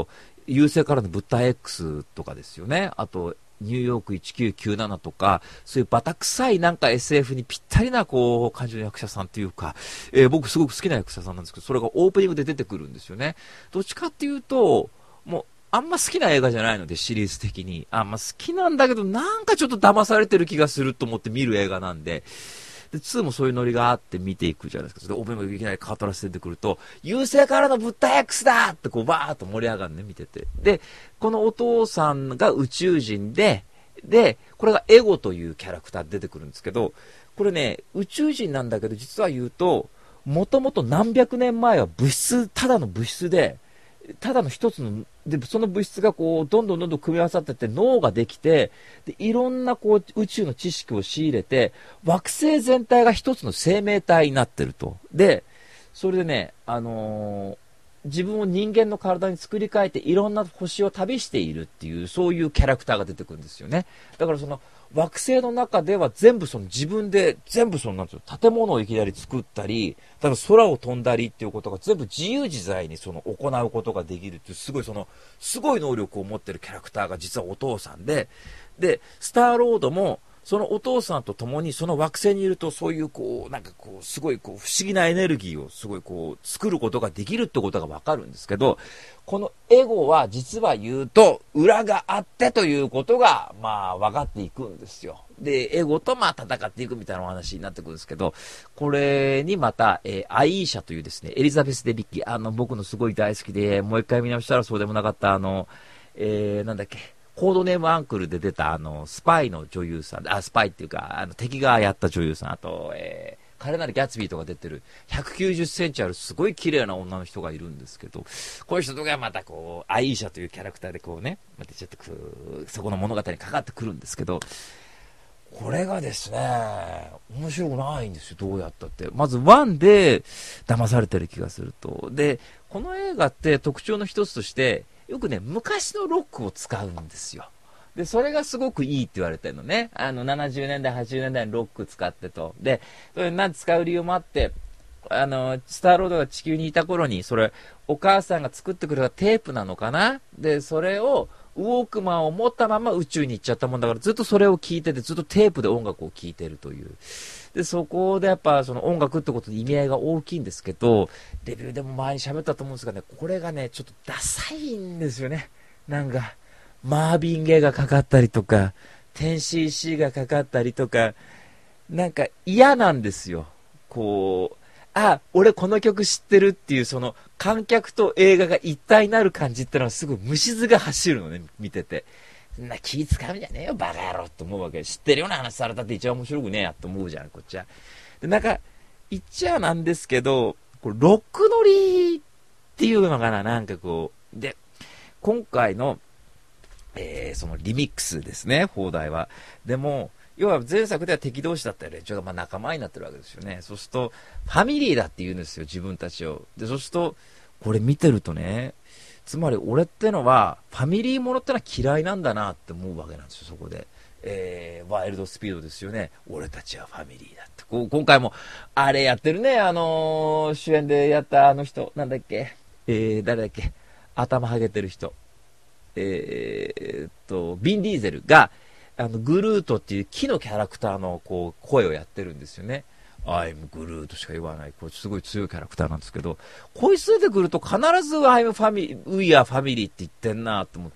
B: 優勢からの物体 X とかですよね。あと、ニューヨークせんきゅうひゃくきゅうじゅうななとか、そういうバタ臭いなんか エスエフ にぴったりなこう感じの役者さんっていうか、えー、僕すごく好きな役者さんなんですけど、それがオープニングで出てくるんですよね。どっちかっていうと、もう、あんま好きな映画じゃないので、シリーズ的に。あんま好きなんだけど、なんかちょっと騙されてる気がすると思って見る映画なんで、で、ツーもそういうノリがあって見ていくじゃないですか。それで、オープニングいきなりカートラス出てくると、優勢からの物体 X だってこうバーっと盛り上がるね、見てて。で、このお父さんが宇宙人で、で、これがエゴというキャラクター出てくるんですけど、これね、宇宙人なんだけど、実は言うと、もともと何百年前は物質、ただの物質で、ただの一つの、で、その物質がこう、どんどんどんどん組み合わさってって脳ができて、で、いろんなこう、宇宙の知識を仕入れて、惑星全体が一つの生命体になってると。で、それでね、あのー、自分を人間の体に作り変えていろんな星を旅しているっていう、そういうキャラクターが出てくるんですよね。だからその惑星の中では全部その自分で全部そのなんていうの、建物をいきなり作ったり、だから空を飛んだりっていうことが全部自由自在にその行うことができるっていう、すごいそのすごい能力を持ってるキャラクターが実はお父さんで、でスターロードもそのお父さんと共にその惑星にいると、そういうこうなんかこうすごいこう不思議なエネルギーをすごいこう作ることができるってことがわかるんですけど、このエゴは実は言うと裏があってということがまあ分かっていくんですよ。でエゴとまあ戦っていくみたいなお話になってくるんですけど、これにまた、えー、アイーシャというですね、エリザベス・デビッキー、あの僕のすごい大好きで、もう一回見直したらそうでもなかったあの、えー、なんだっけ、コードネームアンクルで出たあのスパイの女優さん、あスパイっていうかあの敵がやった女優さん、あと、えー、彼なるギャツビーとか出てるひゃくきゅうじゅっセンチあるすごい綺麗な女の人がいるんですけど、こういう人とかまたこうアイーシャというキャラクターでこうね、またちょっとそこの物語にかかってくるんですけど、これがですね面白くないんですよ、どうやったって。まずワンで騙されてる気がすると。でこの映画って特徴の一つとしてよくね、昔のロックを使うんですよ。で、それがすごくいいって言われてるのね。あの、ななじゅうねんだい、はちじゅうねんだいにロック使ってと。で、それなん使う理由もあって、あの、スターロードが地球にいた頃に、それ、お母さんが作ってくれたテープなのかな？で、それを、ウォークマンを持ったまま宇宙に行っちゃったもんだから、ずっとそれを聞いてて、ずっとテープで音楽を聴いてるという。で、そこでやっぱその音楽ってことで意味合いが大きいんですけど、レビューでも前に喋ったと思うんですがね、これがね、ちょっとダサいんですよね。なんか、マービン・ゲイがかかったりとか、テンシー・シーがかかったりとか、なんか嫌なんですよ。こう、あ、俺この曲知ってるっていうその観客と映画が一体になる感じってのはすごい虫唾が走るのね、見てて。そんな気使うんじゃねえよ、バカ野郎って思うわけ。知ってるような話されたって一番面白くねえやって思うじゃん、こっちは。で、なんか、言っちゃなんですけど、これロックノリっていうのかな、なんかこう。で、今回の、えー、そのリミックスですね、放題は。でも、要は前作では敵同士だった連中がまあ仲間になってるわけですよね。そうすると、ファミリーだって言うんですよ、自分たちを。で、そうすると、これ見てるとね、つまり俺ってのは、ファミリーものってのは嫌いなんだなって思うわけなんですよ、そこで。えー、ワイルドスピードですよね。俺たちはファミリーだって。こう今回も、あれやってるね、あのー、主演でやったあの人、なんだっけ、えー、誰だっけ、頭はげてる人。えーっと、ビン・ディーゼルが、あの、グルートっていう木のキャラクターのこう声をやってるんですよね。I'm グルートしか言わない。これすごい強いキャラクターなんですけど、こいつ出てくると必ず I'm family, we are family って言ってんなと思って、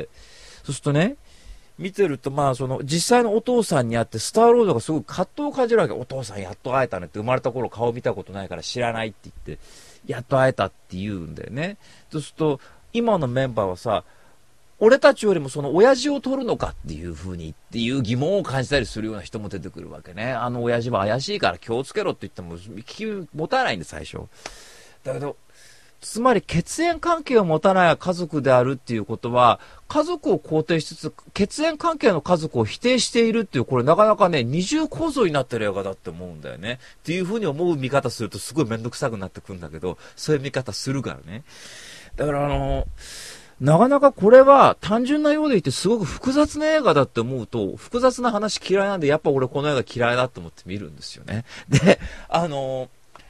B: そうするとね、見てるとまあその実際のお父さんに会ってスターロードがすごい葛藤を感じるわけ。お父さんやっと会えたねって、生まれた頃顔見たことないから知らないって言って、やっと会えたって言うんだよね。そうすると今のメンバーはさ、俺たちよりもその親父を取るのかっていう風にっていう疑問を感じたりするような人も出てくるわけね。あの親父は怪しいから気をつけろって言っても聞き持たないんで最初。だけど、つまり血縁関係を持たない家族であるっていうことは、家族を肯定しつつ血縁関係の家族を否定しているっていう、これなかなかね、二重構造になってる映画だって思うんだよね。っていう風に思う見方するとすごいめんどくさくなってくるんだけど、そういう見方するからね。だからあのなかなかこれは単純なようでいてすごく複雑な映画だって思うと、複雑な話嫌いなんで、やっぱ俺この映画嫌いだと思って見るんですよね。で、あの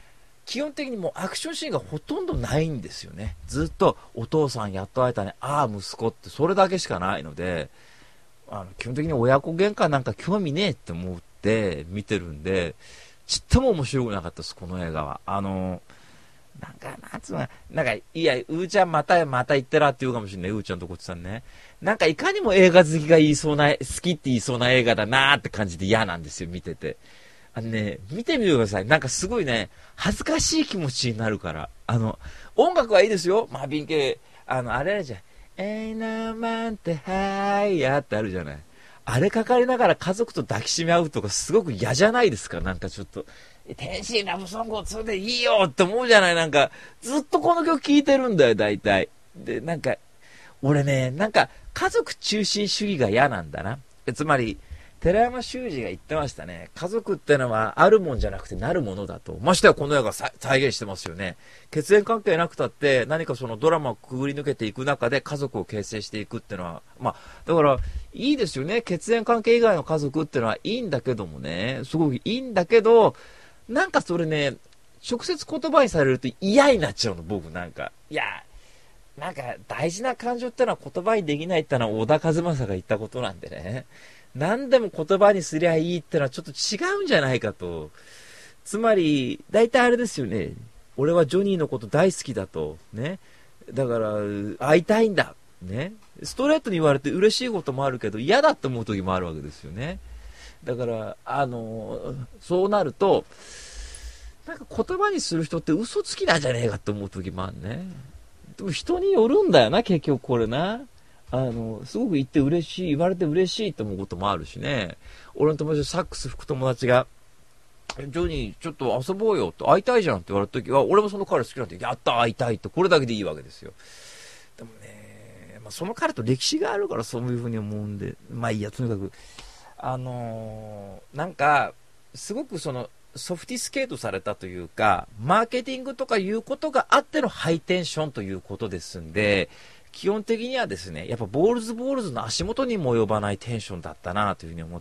B: 基本的にもうアクションシーンがほとんどないんですよね。ずっとお父さんやっと会えたね、ああ息子ってそれだけしかないので、あの基本的に親子喧嘩なんか興味ねえって思って見てるんで、ちっとも面白くなかったです、この映画は。あのなんか、なんつうの、なんか、いや、うーちゃんまた、また言ってらって言うかもしれない、うーちゃんとこっちさんね。なんか、いかにも映画好きが言いそうな、好きって言いそうな映画だなーって感じで嫌なんですよ、見てて。あのね、見てみてください。なんかすごいね、恥ずかしい気持ちになるから。あの、音楽はいいですよ。マービン系。あの、あれあるじゃん。えーなーまんってはーいやってあるじゃない。あれかかりながら家族と抱きしめ合うとかすごく嫌じゃないですか。なんかちょっと、天使ラブソングをそれでいいよって思うじゃない。なんか、ずっとこの曲聴いてるんだよ、大体。で、なんか、俺ね、なんか、家族中心主義が嫌なんだな。つまり、寺山修司が言ってましたね。家族ってのはあるもんじゃなくてなるものだと。ましてはこの映画再現してますよね。血縁関係なくたって何かそのドラマをくぐり抜けていく中で家族を形成していくっていうのは、まあ、だからいいですよね。血縁関係以外の家族っていうのはいいんだけどもね。すごくいいんだけど、なんかそれね、直接言葉にされると嫌になっちゃうの、僕なんか。いや、なんか大事な感情ってのは言葉にできないってのは小田和正が言ったことなんでね。何でも言葉にすりゃいいってのはちょっと違うんじゃないかと。つまり、大体あれですよね。俺はジョニーのこと大好きだと。ね。だから、会いたいんだ。ね。ストレートに言われて嬉しいこともあるけど、嫌だって思う時もあるわけですよね。だから、あの、そうなると、なんか言葉にする人って嘘つきなんじゃねえかって思う時もあるね。でも人によるんだよな、結局これな。あの、すごく言って嬉しい、言われて嬉しいと思うこともあるしね。俺の友達、サックス吹く友達が、ジョニー、ちょっと遊ぼうよって、会いたいじゃんって言われた時は、俺もその彼好きなんで、やった会いたいって、これだけでいいわけですよ。でもね、まあ、その彼と歴史があるからそういうふうに思うんで、まあいいや、とにかく、あのー、なんか、すごくその、ソフティスケートされたというか、マーケティングとかいうことがあってのハイテンションということですんで、基本的にはですね、やっぱボールズボールズの足元にも及ばないテンションだったなというふうに思って、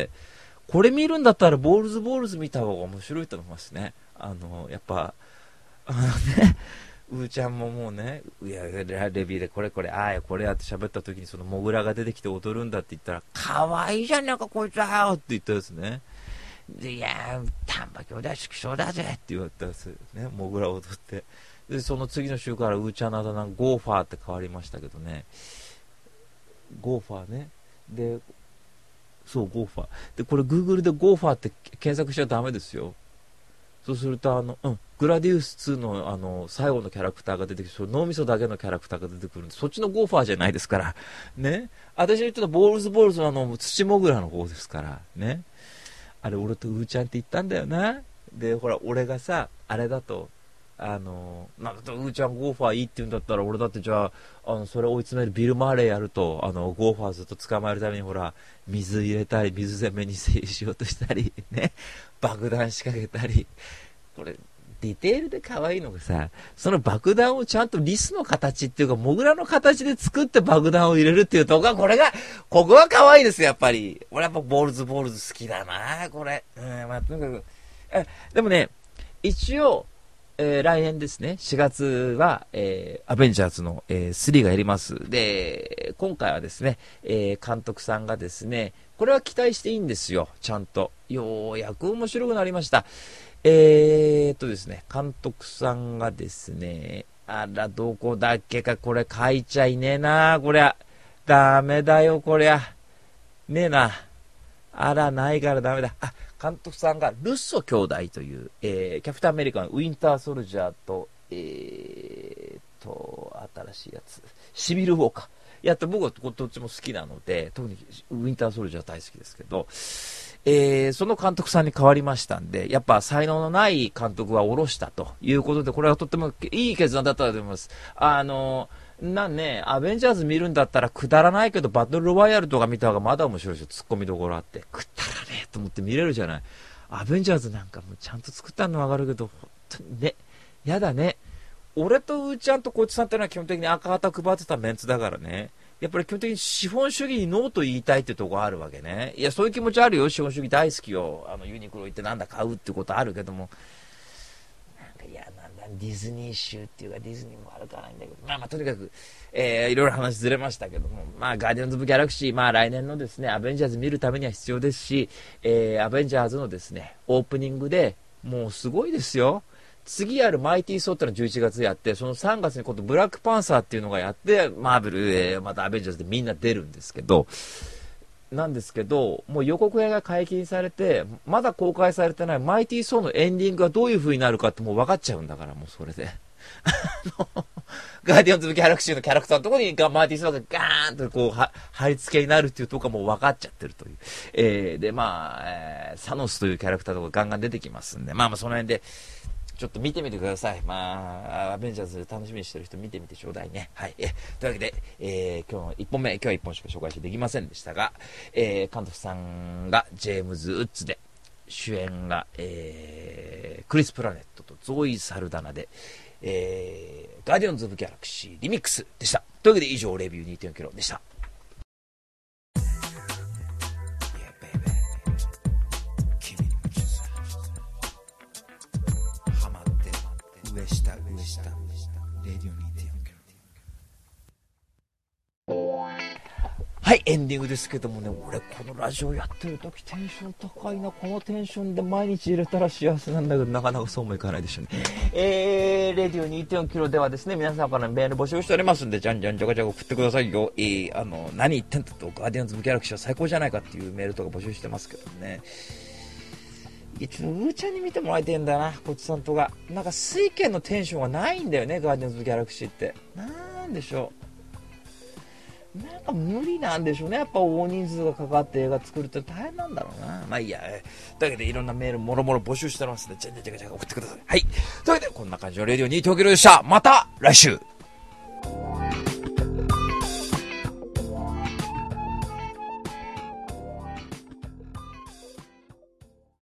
B: これ見るんだったらボールズボールズ見た方が面白いと思いますね。あの、やっぱ、あのね、うーちゃんももうね、いや、レビューでこれこれ、ああやこれやって喋った時にそのモグラが出てきて踊るんだって言ったら、かわいいじゃん、なんかこいつはよって言ったですね。で、いやー、丹波兄弟縮小だぜって言われたんですよね、モグラ踊って。で、その次の週からうーちゃんのあだ名ゴーファーって変わりましたけどね。ゴーファーね。で、そう、ゴーファー。で、これ Google でゴーファーって検索しちゃダメですよ。そうすると、あの、うん、グラディウスツーの、あの、最後のキャラクターが出てきて、それ脳みそだけのキャラクターが出てくるんで、そっちのゴーファーじゃないですから。ね。私の言ってたボールズボールズのあの、土モグラの方ですから。ね。あれ、俺とうーちゃんって言ったんだよな。で、ほら、俺がさ、あれだと、あの、なんだうーちゃんゴーファーいいって言うんだったら、俺だってじゃあ、あの、それ追い詰めるビル・マーレーやると、あの、ゴーファーずっと捕まえるためにほら、水入れたり、水攻めにしようとしたり、ね、爆弾仕掛けたり、これ、ディテールで可愛いのがさ、その爆弾をちゃんとリスの形っていうか、モグラの形で作って爆弾を入れるっていうとこが、これが、ここは可愛いですよ、やっぱり。俺やっぱボールズボールズ好きだな、これ。うん、まあ、とにかく。え、でもね、一応、えー、来年ですね、しがつは、えー、アベンジャーズの、えー、スリーがやります。で、今回はですね、えー、監督さんがですね、これは期待していいんですよ、ちゃんと。ようやく面白くなりました。えーっとですね、監督さんがですね、あら、どこだっけか、これ書いちゃいねえな、こりゃ。ダメだよ、こりゃ。ねえな。あら、ないからダメだ。あ、監督さんがルッソ兄弟という、えー、キャプテンアメリカのウィンターソルジャーと、えーと、新しいやつ、シビルウォーカー。やって僕はどっちも好きなので、特にウィンターソルジャー大好きですけど、えー、その監督さんに変わりましたんで、やっぱ才能のない監督は下ろしたということで、これはとってもいい決断だったと思います。あのなんね、アベンジャーズ見るんだったらくだらないけどバトルロワイヤルとか見た方がまだ面白いですよ。ツッコミどころあってくだらねえと思って見れるじゃない。アベンジャーズなんかもうちゃんと作ったのわかるけど、本当にね、やだね。俺とうーちゃんとこいつさんってのは基本的に赤旗配ってたメンツだからね。やっぱり基本的に資本主義にノーと言いたいってとこあるわけね。いや、そういう気持ちあるよ。資本主義大好きよ。あのユニクロ行ってなんだ買うってことあるけども、なんか嫌ディズニー州っていうかディズニーも歩かないんだけど、まあまあとにかく、えー、いろいろ話ずれましたけども、まあガーディアンズ・オブ・ギャラクシー、まあ来年のですね、アベンジャーズ見るためには必要ですし、えー、アベンジャーズのですね、オープニングでもうすごいですよ。次やるマイティー・ソーってのはじゅういちがつやって、そのさんがつに今度ブラックパンサーっていうのがやって、マーベル、えー、またアベンジャーズでみんな出るんですけど、なんですけど、もう予告編が解禁されて、まだ公開されてないマイティー・ソーのエンディングがどういう風になるかってもう分かっちゃうんだから、もうそれで。ガーディアンズ・オブ・ギャラクシーのキャラクターのところにマイティー・ソーがガーンとこうは貼り付けになるっていうところがもう分かっちゃってるという。えー、で、まあ、えー、サノスというキャラクターとかガンガン出てきますんで、まあまあその辺で、ちょっと見てみてください。まあ、アベンジャーズ楽しみにしてる人見てみてちょうだいね。はい。えというわけで、えー、今日のいっぽんめ、今日はいっぽんしか紹介してできませんでしたが、えー、監督さんがジェームズ・ウッズで、主演が、えー、クリス・プラネットとゾーイ・サルダナで、えー、ガーディアンズ・オブ・ギャラクシーリミックスでした。というわけで以上、レビュー にてんよん キロでした。
A: 下上下レディオ にてんよん キロ。
B: はい、エンディングですけどもね、俺このラジオやってる時テンション高いな。このテンションで毎日入れたら幸せなんだけど、なかなかそうもいかないでしょうね。えー、レディオ にてんよん キロではですね、皆さんからメール募集しておりますんで、じゃんじゃんじゃかじゃか送ってくださいよ。えー、あの何言ってんだと、ガーディアンズ・オブ・ギャラクシーは最高じゃないかっていうメールとか募集してますけどね。いや、ちょっとうーちゃんに見てもらいたいんだな、こっちさんとが。なんか水拳のテンションがないんだよね、ガーディアンズ・オブ・ギャラクシーって。なんでしょう。なんか無理なんでしょうね。やっぱ大人数がかかって映画作るって大変なんだろうな。まあいいや。えー、というわけでいろんなメールもろもろ募集してますので、じゃんじゃんじゃかじゃか送ってください。はい。というわけでこんな感じのレディオにてんよんキロでした。また来週。